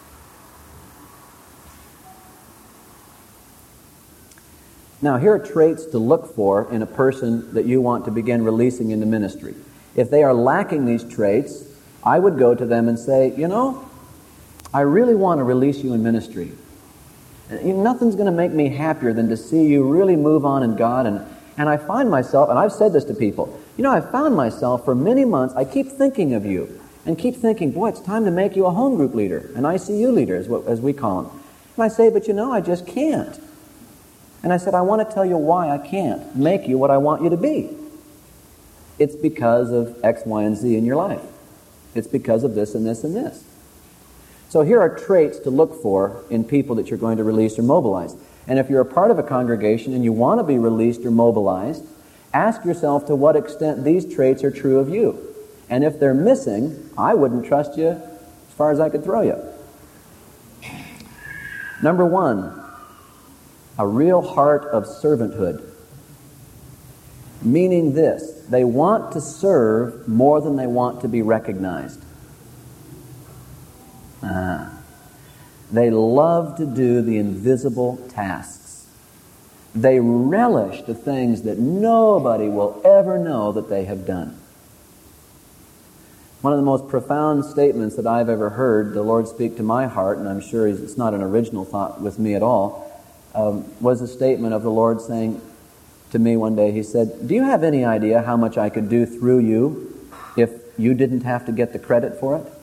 Now, here are traits to look for in a person that you want to begin releasing into ministry. If they are lacking these traits, I would go to them and say, I really want to release you in ministry. Nothing's going to make me happier than to see you really move on in God. And I find myself, and I've said this to people, I found myself for many months, I keep thinking of you and keep thinking, boy, it's time to make you a home group leader, an ICU leader, as we call them. And I say, but I just can't. And I said, I want to tell you why I can't make you what I want you to be. It's because of X, Y, and Z in your life. It's because of this and this and this. So here are traits to look for in people that you're going to release or mobilize. And if you're a part of a congregation and you want to be released or mobilized, ask yourself to what extent these traits are true of you. And if they're missing, I wouldn't trust you as far as I could throw you. Number 1, a real heart of servanthood. Meaning this, they want to serve more than they want to be recognized. They love to do the invisible tasks. They relish the things that nobody will ever know that they have done. One of the most profound statements that I've ever heard the Lord speak to my heart, and I'm sure it's not an original thought with me at all, was a statement of the Lord saying to me one day, He said, "Do you have any idea how much I could do through you if you didn't have to get the credit for it?"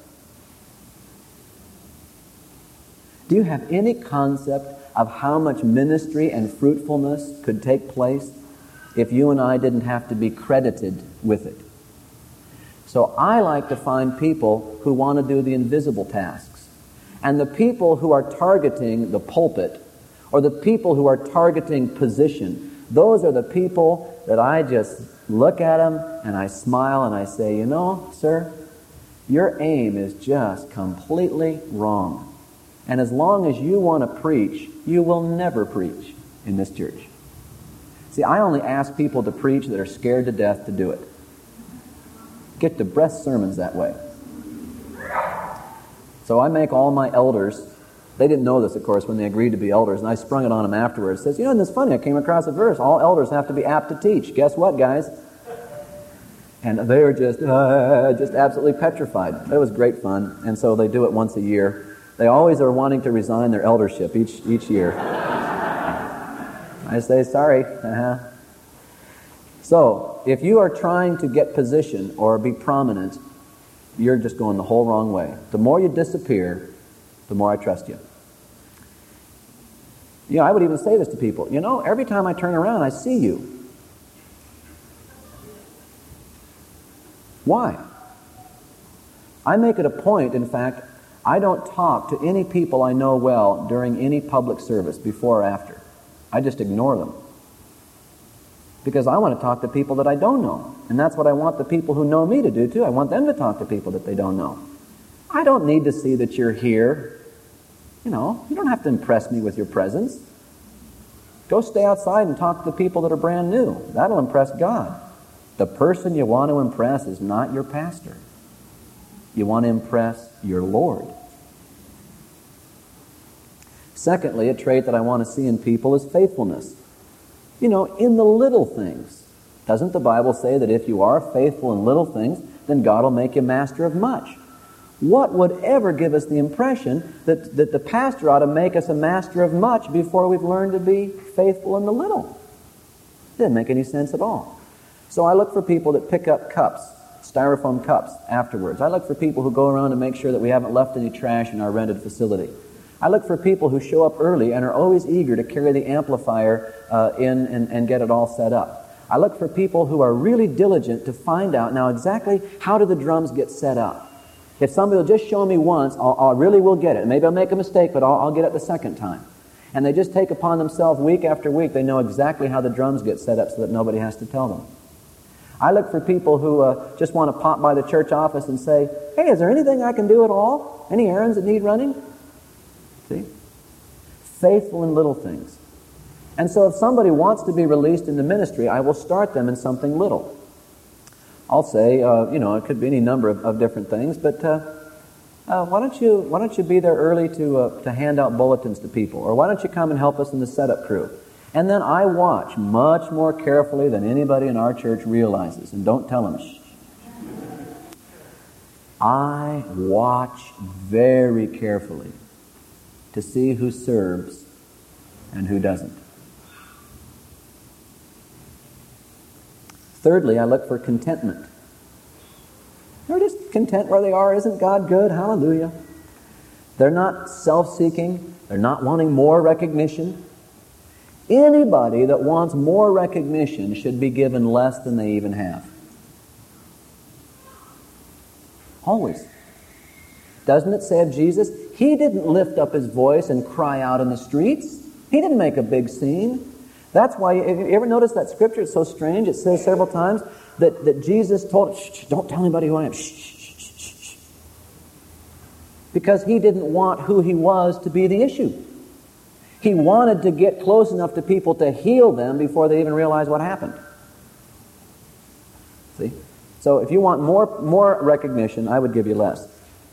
Do you have any concept of how much ministry and fruitfulness could take place if you and I didn't have to be credited with it? So I like to find people who want to do the invisible tasks. And the people who are targeting the pulpit, or the people who are targeting position, those are the people that I just look at them and I smile and I say, "You know, sir, your aim is just completely wrong. And as long as you want to preach, you will never preach in this church." See, I only ask people to preach that are scared to death to do it. Get the best sermons that way. So I make all my elders, they didn't know this, of course, when they agreed to be elders, and I sprung it on them afterwards. It says, "You know, and it's funny, I came across a verse, all elders have to be apt to teach." Guess what, guys? And they were just absolutely petrified. It was great fun, and so they do it once a year. They always are wanting to resign their eldership each year. I say, sorry. So, if you are trying to get position or be prominent, you're just going the whole wrong way. The more you disappear, the more I trust you. You know, I would even say this to people. You know, every time I turn around, I see you. Why? I make it a point, in fact, I don't talk to any people I know well during any public service, before or after. I just ignore them. Because I want to talk to people that I don't know. And that's what I want the people who know me to do too. I want them to talk to people that they don't know. I don't need to see that you're here. You know, you don't have to impress me with your presence. Go stay outside and talk to the people that are brand new. That'll impress God. The person you want to impress is not your pastor. You want to impress your Lord. Secondly, a trait that I want to see in people is faithfulness. You know, in the little things. Doesn't the Bible say that if you are faithful in little things, then God will make you master of much? What would ever give us the impression that the pastor ought to make us a master of much before we've learned to be faithful in the little? It didn't make any sense at all. So I look for people that pick up cups, styrofoam cups, afterwards. I look for people who go around and make sure that we haven't left any trash in our rented facility. I look for people who show up early and are always eager to carry the amplifier in and get it all set up. I look for people who are really diligent to find out now exactly how do the drums get set up. If somebody will just show me once, I really will get it. Maybe I'll make a mistake, but I'll get it the second time. And they just take upon themselves week after week. They know exactly how the drums get set up so that nobody has to tell them. I look for people who just want to pop by the church office and say, "Hey, is there anything I can do at all? Any errands that need running?" See? Faithful in little things. And so if somebody wants to be released into ministry, I will start them in something little. I'll say, it could be any number of different things, but why don't you be there early to hand out bulletins to people? Or why don't you come and help us in the setup crew? And then I watch much more carefully than anybody in our church realizes. And don't tell them, shh. I watch very carefully to see who serves and who doesn't. Thirdly, I look for contentment. They're just content where they are. Isn't God good? Hallelujah. They're not self-seeking. They're not wanting more recognition. Anybody that wants more recognition should be given less than they even have. Always. Doesn't it say of Jesus, He didn't lift up his voice and cry out in the streets. He didn't make a big scene. That's why, if you ever notice that scripture, it's so strange. It says several times that Jesus told, shh, don't tell anybody who I am. Shh, shh, shh, shh, shh. Because he didn't want who he was to be the issue. He wanted to get close enough to people to heal them before they even realized what happened. See? So if you want more recognition, I would give you less.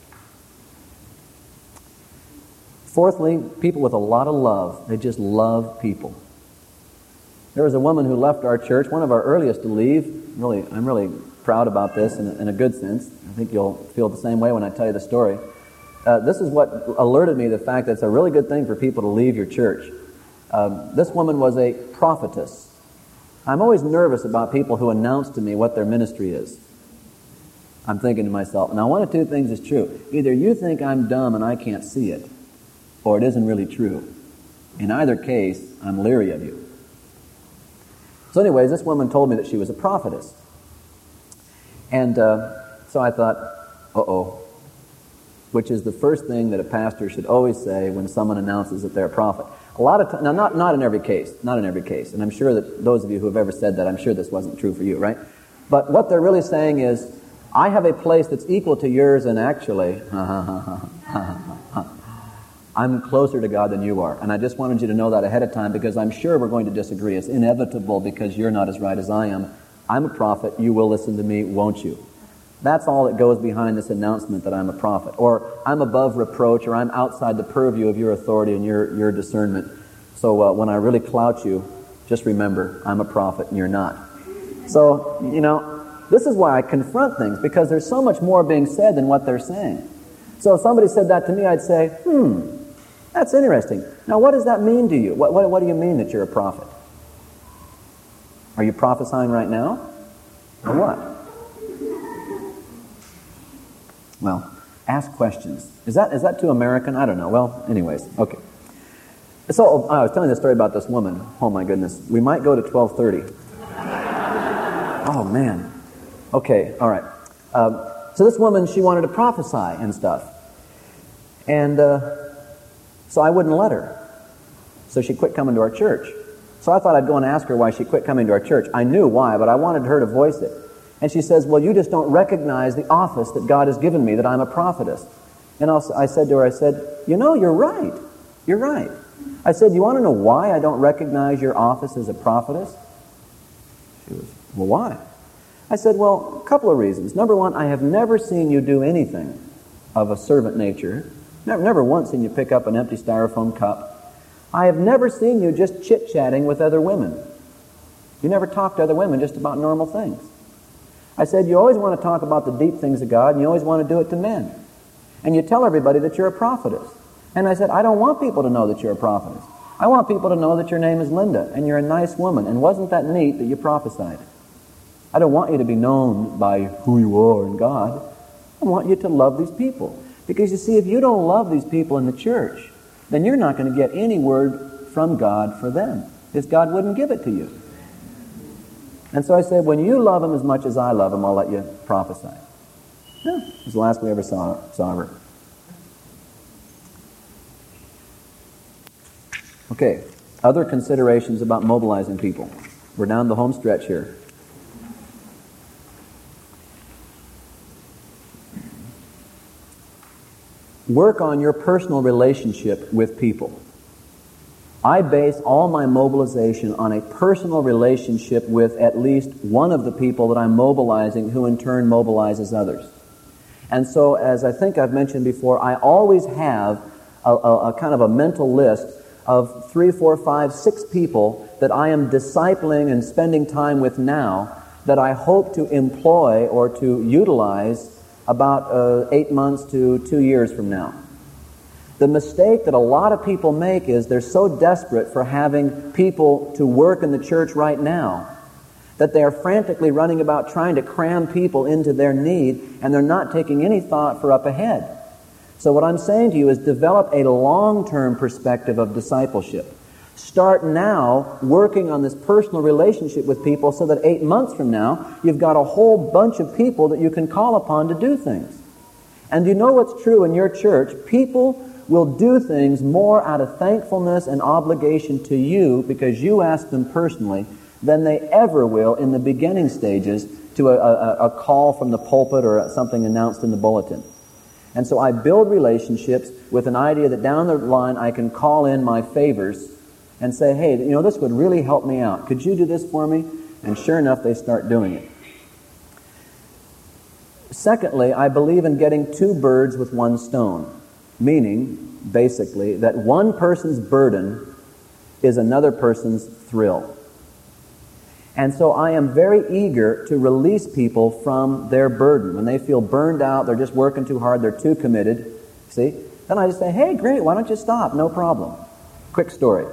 Fourthly, people with a lot of love. They just love people. There was a woman who left our church, one of our earliest to leave. I'm really proud about this in a good sense. I think you'll feel the same way when I tell you the story. This is what alerted me to the fact that it's a really good thing for people to leave your church. This woman was a prophetess. I'm always nervous about people who announce to me what their ministry is. I'm thinking to myself, now one of two things is true. Either you think I'm dumb and I can't see it, or it isn't really true. In either case, I'm leery of you. So anyways, this woman told me that she was a prophetess. And so I thought, uh-oh, which is the first thing that a pastor should always say when someone announces that they're a prophet. A lot of times, now not in every case, and I'm sure that those of you who have ever said that, I'm sure this wasn't true for you, right? But what they're really saying is, I have a place that's equal to yours, and actually, I'm closer to God than you are. And I just wanted you to know that ahead of time, because I'm sure we're going to disagree. It's inevitable because you're not as right as I am. I'm a prophet. You will listen to me, won't you? That's all that goes behind this announcement that I'm a prophet. Or I'm above reproach, or I'm outside the purview of your authority and your discernment. So when I really clout you, just remember, I'm a prophet and you're not. So, this is why I confront things, because there's so much more being said than what they're saying. So if somebody said that to me, I'd say, that's interesting. Now, what does that mean to you? What do you mean that you're a prophet? Are you prophesying right now? Or what? Well, ask questions. Is that too American? I don't know. Well, anyways, okay. So I was telling this story about this woman. Oh my goodness. We might go to 12:30. Oh man. Okay, all right. So this woman, she wanted to prophesy and stuff. And so I wouldn't let her. So she quit coming to our church. So I thought I'd go and ask her why she quit coming to our church. I knew why, but I wanted her to voice it. And she says, well, you just don't recognize the office that God has given me, that I'm a prophetess. And I said to her, you're right. You're right. I said, you want to know why I don't recognize your office as a prophetess? She was, well, why? I said, well, a couple of reasons. Number one, I have never seen you do anything of a servant nature. Never once seen you pick up an empty styrofoam cup. I have never seen you just chit-chatting with other women. You never talk to other women just about normal things. I said, you always want to talk about the deep things of God, and you always want to do it to men. And you tell everybody that you're a prophetess. And I said, I don't want people to know that you're a prophetess. I want people to know that your name is Linda, and you're a nice woman, and wasn't that neat that you prophesied? I don't want you to be known by who you are in God. I want you to love these people. Because you see, if you don't love these people in the church, then you're not going to get any word from God for them, because God wouldn't give it to you. And so I said, when you love them as much as I love them, I'll let you prophesy. Yeah, it was the last we ever saw her. Okay, other considerations about mobilizing people. We're down the home stretch here. Work on your personal relationship with people. I base all my mobilization on a personal relationship with at least one of the people that I'm mobilizing, who in turn mobilizes others. And so, as I think I've mentioned before, I always have a kind of a mental list of 3, 4, 5, 6 people that I am discipling and spending time with now that I hope to employ or to utilize about 8 months to 2 years from now. The mistake that a lot of people make is they're so desperate for having people to work in the church right now that they are frantically running about trying to cram people into their need, and they're not taking any thought for up ahead. So what I'm saying to you is develop a long-term perspective of discipleship. Start now working on this personal relationship with people so that 8 months from now, you've got a whole bunch of people that you can call upon to do things. And you know what's true in your church? People will do things more out of thankfulness and obligation to you because you asked them personally than they ever will in the beginning stages to a call from the pulpit or something announced in the bulletin. And so I build relationships with an idea that down the line I can call in my favors and say, hey, this would really help me out. Could you do this for me? And sure enough, they start doing it. Secondly, I believe in getting two birds with one stone, meaning, basically, that one person's burden is another person's thrill. And so I am very eager to release people from their burden. When they feel burned out, they're just working too hard, they're too committed, see? Then I just say, hey, great, why don't you stop? No problem. Quick story.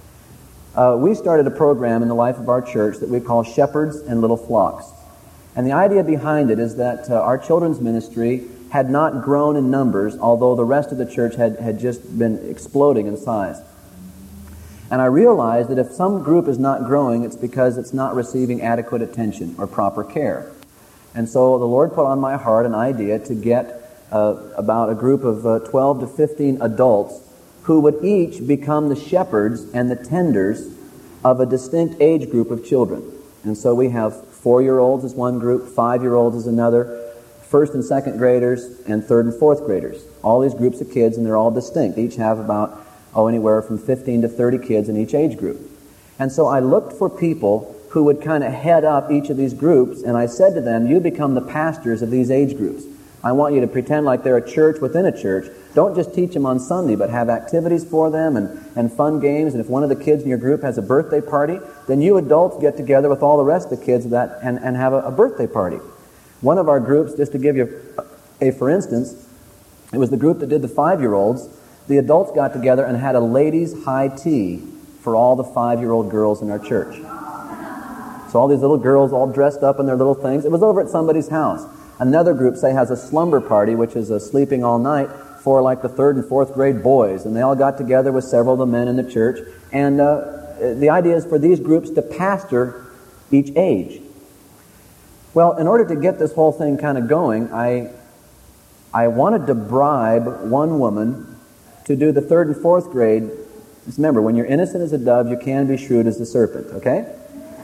We started a program in the life of our church that we call Shepherds and Little Flocks. And the idea behind it is that our children's ministry had not grown in numbers, although the rest of the church had just been exploding in size. And I realized that if some group is not growing, it's because it's not receiving adequate attention or proper care. And so the Lord put on my heart an idea to get about a group of 12 to 15 adults who would each become the shepherds and the tenders of a distinct age group of children. And so we have 4-year-olds as one group, 5-year-olds as another, first and second graders, and third and fourth graders. All these groups of kids, and they're all distinct. Each have about anywhere from 15 to 30 kids in each age group. And so I looked for people who would kind of head up each of these groups, and I said to them, you become the pastors of these age groups. I want you to pretend like they're a church within a church. Don't just teach them on Sunday, but have activities for them and fun games. And if one of the kids in your group has a birthday party, then you adults get together with all the rest of the kids and have a birthday party. One of our groups, just to give you for instance, it was the group that did the 5-year-olds. The adults got together and had a ladies' high tea for all the 5-year-old girls in our church. So all these little girls all dressed up in their little things. It was over at somebody's house. Another group, say, has a slumber party, which is a sleeping all night for like the 3rd and 4th grade boys. And they all got together with several of the men in the church. And the idea is for these groups to pastor each age. Well, in order to get this whole thing kind of going, I wanted to bribe one woman to do the 3rd and 4th grade. Just remember, when you're innocent as a dove, you can be shrewd as a serpent, okay?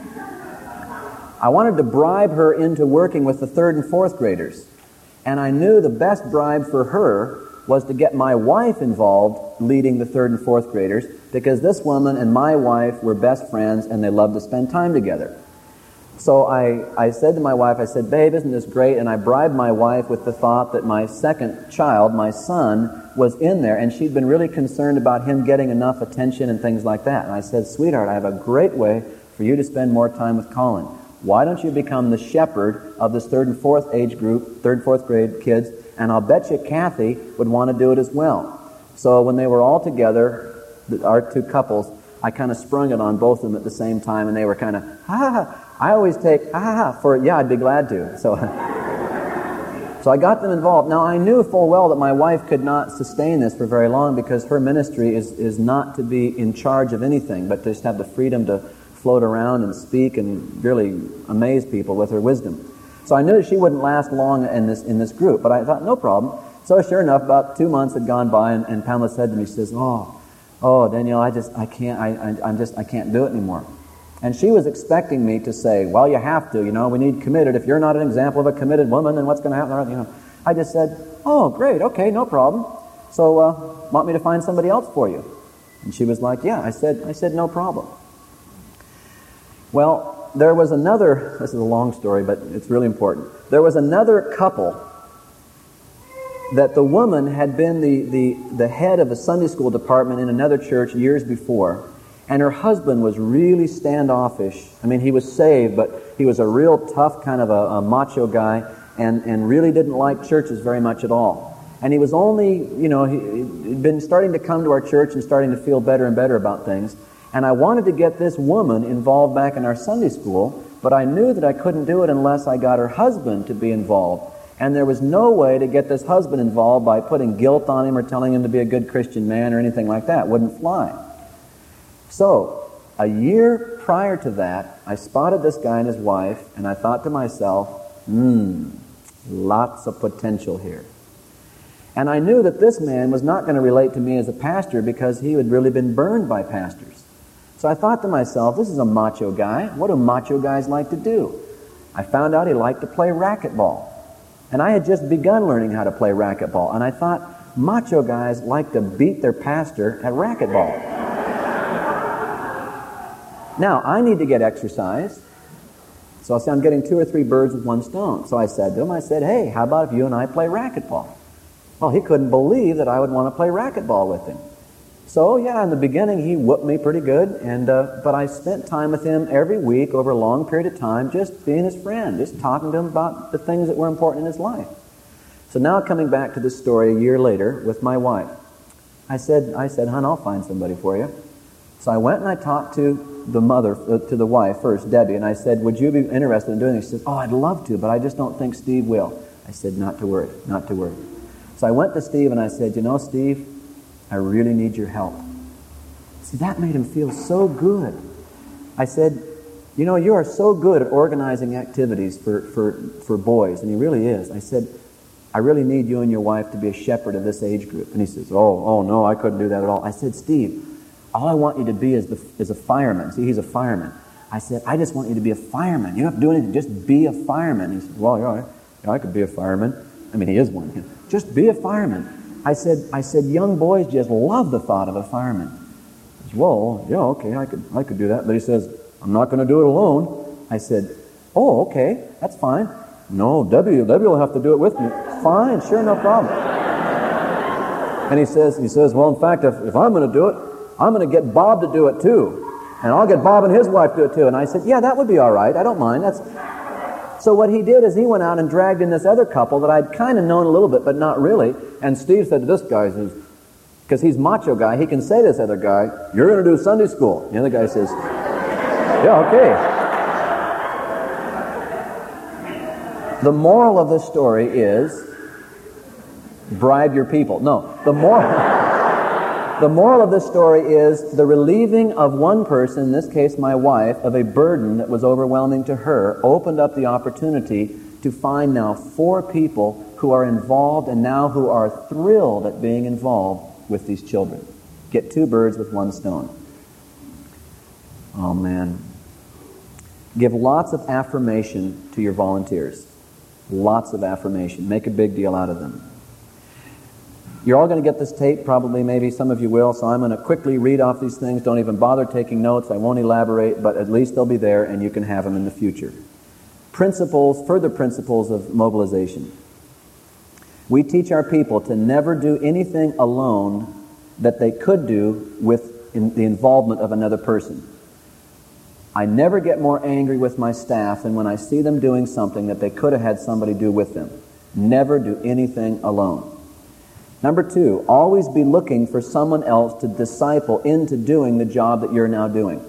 I wanted to bribe her into working with the 3rd and 4th graders. And I knew the best bribe for her was to get my wife involved leading the 3rd and 4th graders, because this woman and my wife were best friends and they loved to spend time together. So I said to my wife, I said, babe, isn't this great? And I bribed my wife with the thought that my second child, my son, was in there, and she'd been really concerned about him getting enough attention and things like that. And I said, sweetheart, I have a great way for you to spend more time with Colin. Why don't you become the shepherd of this 3rd and 4th age group, 3rd and 4th grade kids, and I'll bet you Kathy would want to do it as well. So when they were all together, our two couples, I kind of sprung it on both of them at the same time, and they were kind of, ha ha ha. I always take, ha ha ha, for, yeah, I'd be glad to. So I got them involved. Now, I knew full well that my wife could not sustain this for very long, because her ministry is not to be in charge of anything, but to just have the freedom to float around and speak and really amaze people with her wisdom. So I knew that she wouldn't last long in this group, but I thought, no problem. So sure enough, about 2 months had gone by, and Pamela said to me, she says, oh, Danielle, I can't do it anymore. And she was expecting me to say, well, you have to, we need committed. If you're not an example of a committed woman, then what's going to happen? I just said, oh, great, okay, no problem. So, want me to find somebody else for you? And she was like, yeah. I said, no problem. Well, there was another, this is a long story, but it's really important. There was another couple that the woman had been the head of a Sunday school department in another church years before, and her husband was really standoffish. I mean, he was saved, but he was a real tough kind of a macho guy, and really didn't like churches very much at all. And he was only, he'd been starting to come to our church and starting to feel better and better about things. And I wanted to get this woman involved back in our Sunday school, but I knew that I couldn't do it unless I got her husband to be involved. And there was no way to get this husband involved by putting guilt on him or telling him to be a good Christian man or anything like that. It wouldn't fly. So, a year prior to that, I spotted this guy and his wife, and I thought to myself, lots of potential here. And I knew that this man was not going to relate to me as a pastor because he had really been burned by pastors. So I thought to myself, this is a macho guy. What do macho guys like to do? I found out he liked to play racquetball. And I had just begun learning how to play racquetball. And I thought, macho guys like to beat their pastor at racquetball. Now, I need to get exercise. So I said, I'm getting 2 or 3 birds with one stone. So I said to him, hey, how about if you and I play racquetball? Well, he couldn't believe that I would want to play racquetball with him. So, yeah, in the beginning, he whooped me pretty good, but I spent time with him every week over a long period of time, just being his friend, just talking to him about the things that were important in his life. So now coming back to this story a year later with my wife, I said, hon, I'll find somebody for you. So I went and I talked to the mother, to the wife first, Debbie, and I said, would you be interested in doing this? She said, I'd love to, but I just don't think Steve will. I said, not to worry, not to worry. So I went to Steve and I said, Steve, I really need your help. See, that made him feel so good. I said, you are so good at organizing activities for boys, and he really is. I said, I really need you and your wife to be a shepherd of this age group. And he says, oh no, I couldn't do that at all. I said, Steve, all I want you to be is a fireman. See, he's a fireman. I said, I just want you to be a fireman. You don't have to do anything, just be a fireman. He said, well, yeah, I could be a fireman. I mean, he is one. Just be a fireman. I said, young boys just love the thought of a fireman. He said, well, yeah, okay, I could do that. But he says, I'm not going to do it alone. I said, oh, okay, that's fine. No, Debbie will have to do it with me. Fine, sure, no problem. And he says, well, in fact, if I'm going to do it, I'm going to get Bob to do it too. And I'll get Bob and his wife to do it too. And I said, yeah, that would be all right. I don't mind. So what he did is he went out and dragged in this other couple that I'd kind of known a little bit, but not really. And Steve said to this guy, because he's macho guy, he can say to this other guy, you're going to do Sunday school. And the other guy says, yeah, okay. The moral of this story is bribe your people. No, the moral of this story is the relieving of one person, in this case my wife, of a burden that was overwhelming to her, opened up the opportunity to find now 4 people who are involved and now who are thrilled at being involved with these children. Get 2 birds with one stone. Oh man. Give lots of affirmation to your volunteers. Lots of affirmation. Make a big deal out of them. You're all going to get this tape, probably, maybe some of you will, so I'm going to quickly read off these things. Don't even bother taking notes. I won't elaborate, but at least they'll be there and you can have them in the future. Further principles of mobilization. We teach our people to never do anything alone that they could do with the involvement of another person. I never get more angry with my staff than when I see them doing something that they could have had somebody do with them. Never do anything alone. Number 2, always be looking for someone else to disciple into doing the job that you're now doing.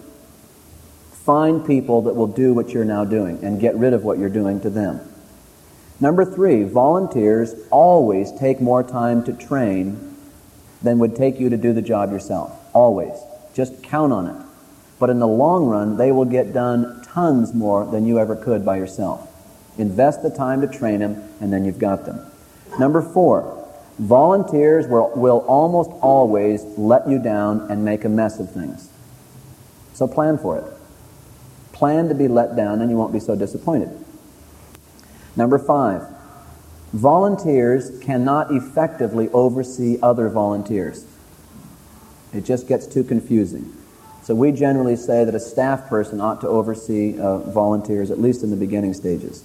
Find people that will do what you're now doing and get rid of what you're doing to them. Number 3, volunteers always take more time to train than would take you to do the job yourself. Always. Just count on it. But in the long run, they will get done tons more than you ever could by yourself. Invest the time to train them, and then you've got them. Number 4, volunteers will almost always let you down and make a mess of things. So plan for it. Plan to be let down and you won't be so disappointed. Number 5, volunteers cannot effectively oversee other volunteers. It just gets too confusing. So we generally say that a staff person ought to oversee volunteers, at least in the beginning stages.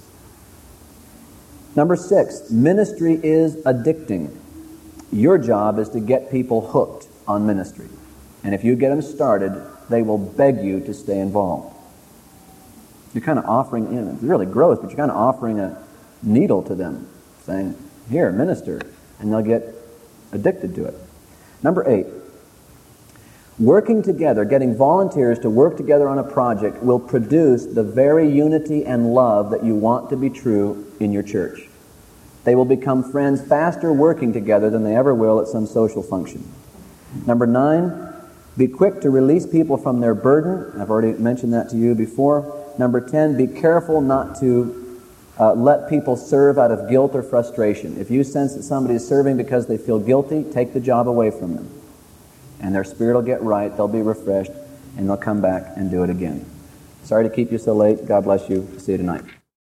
Number 6, ministry is addicting. Your job is to get people hooked on ministry. And if you get them started, they will beg you to stay involved. You're kind of offering, it's really gross, but you're kind of offering a needle to them, saying, here, minister, and they'll get addicted to it. Number 8, working together, getting volunteers to work together on a project will produce the very unity and love that you want to be true in your church. They will become friends faster working together than they ever will at some social function. Number 9, be quick to release people from their burden. I've already mentioned that to you before. Number 10, be careful not to let people serve out of guilt or frustration. If you sense that somebody is serving because they feel guilty, take the job away from them. And their spirit will get right, they'll be refreshed, and they'll come back and do it again. Sorry to keep you so late. God bless you. See you tonight.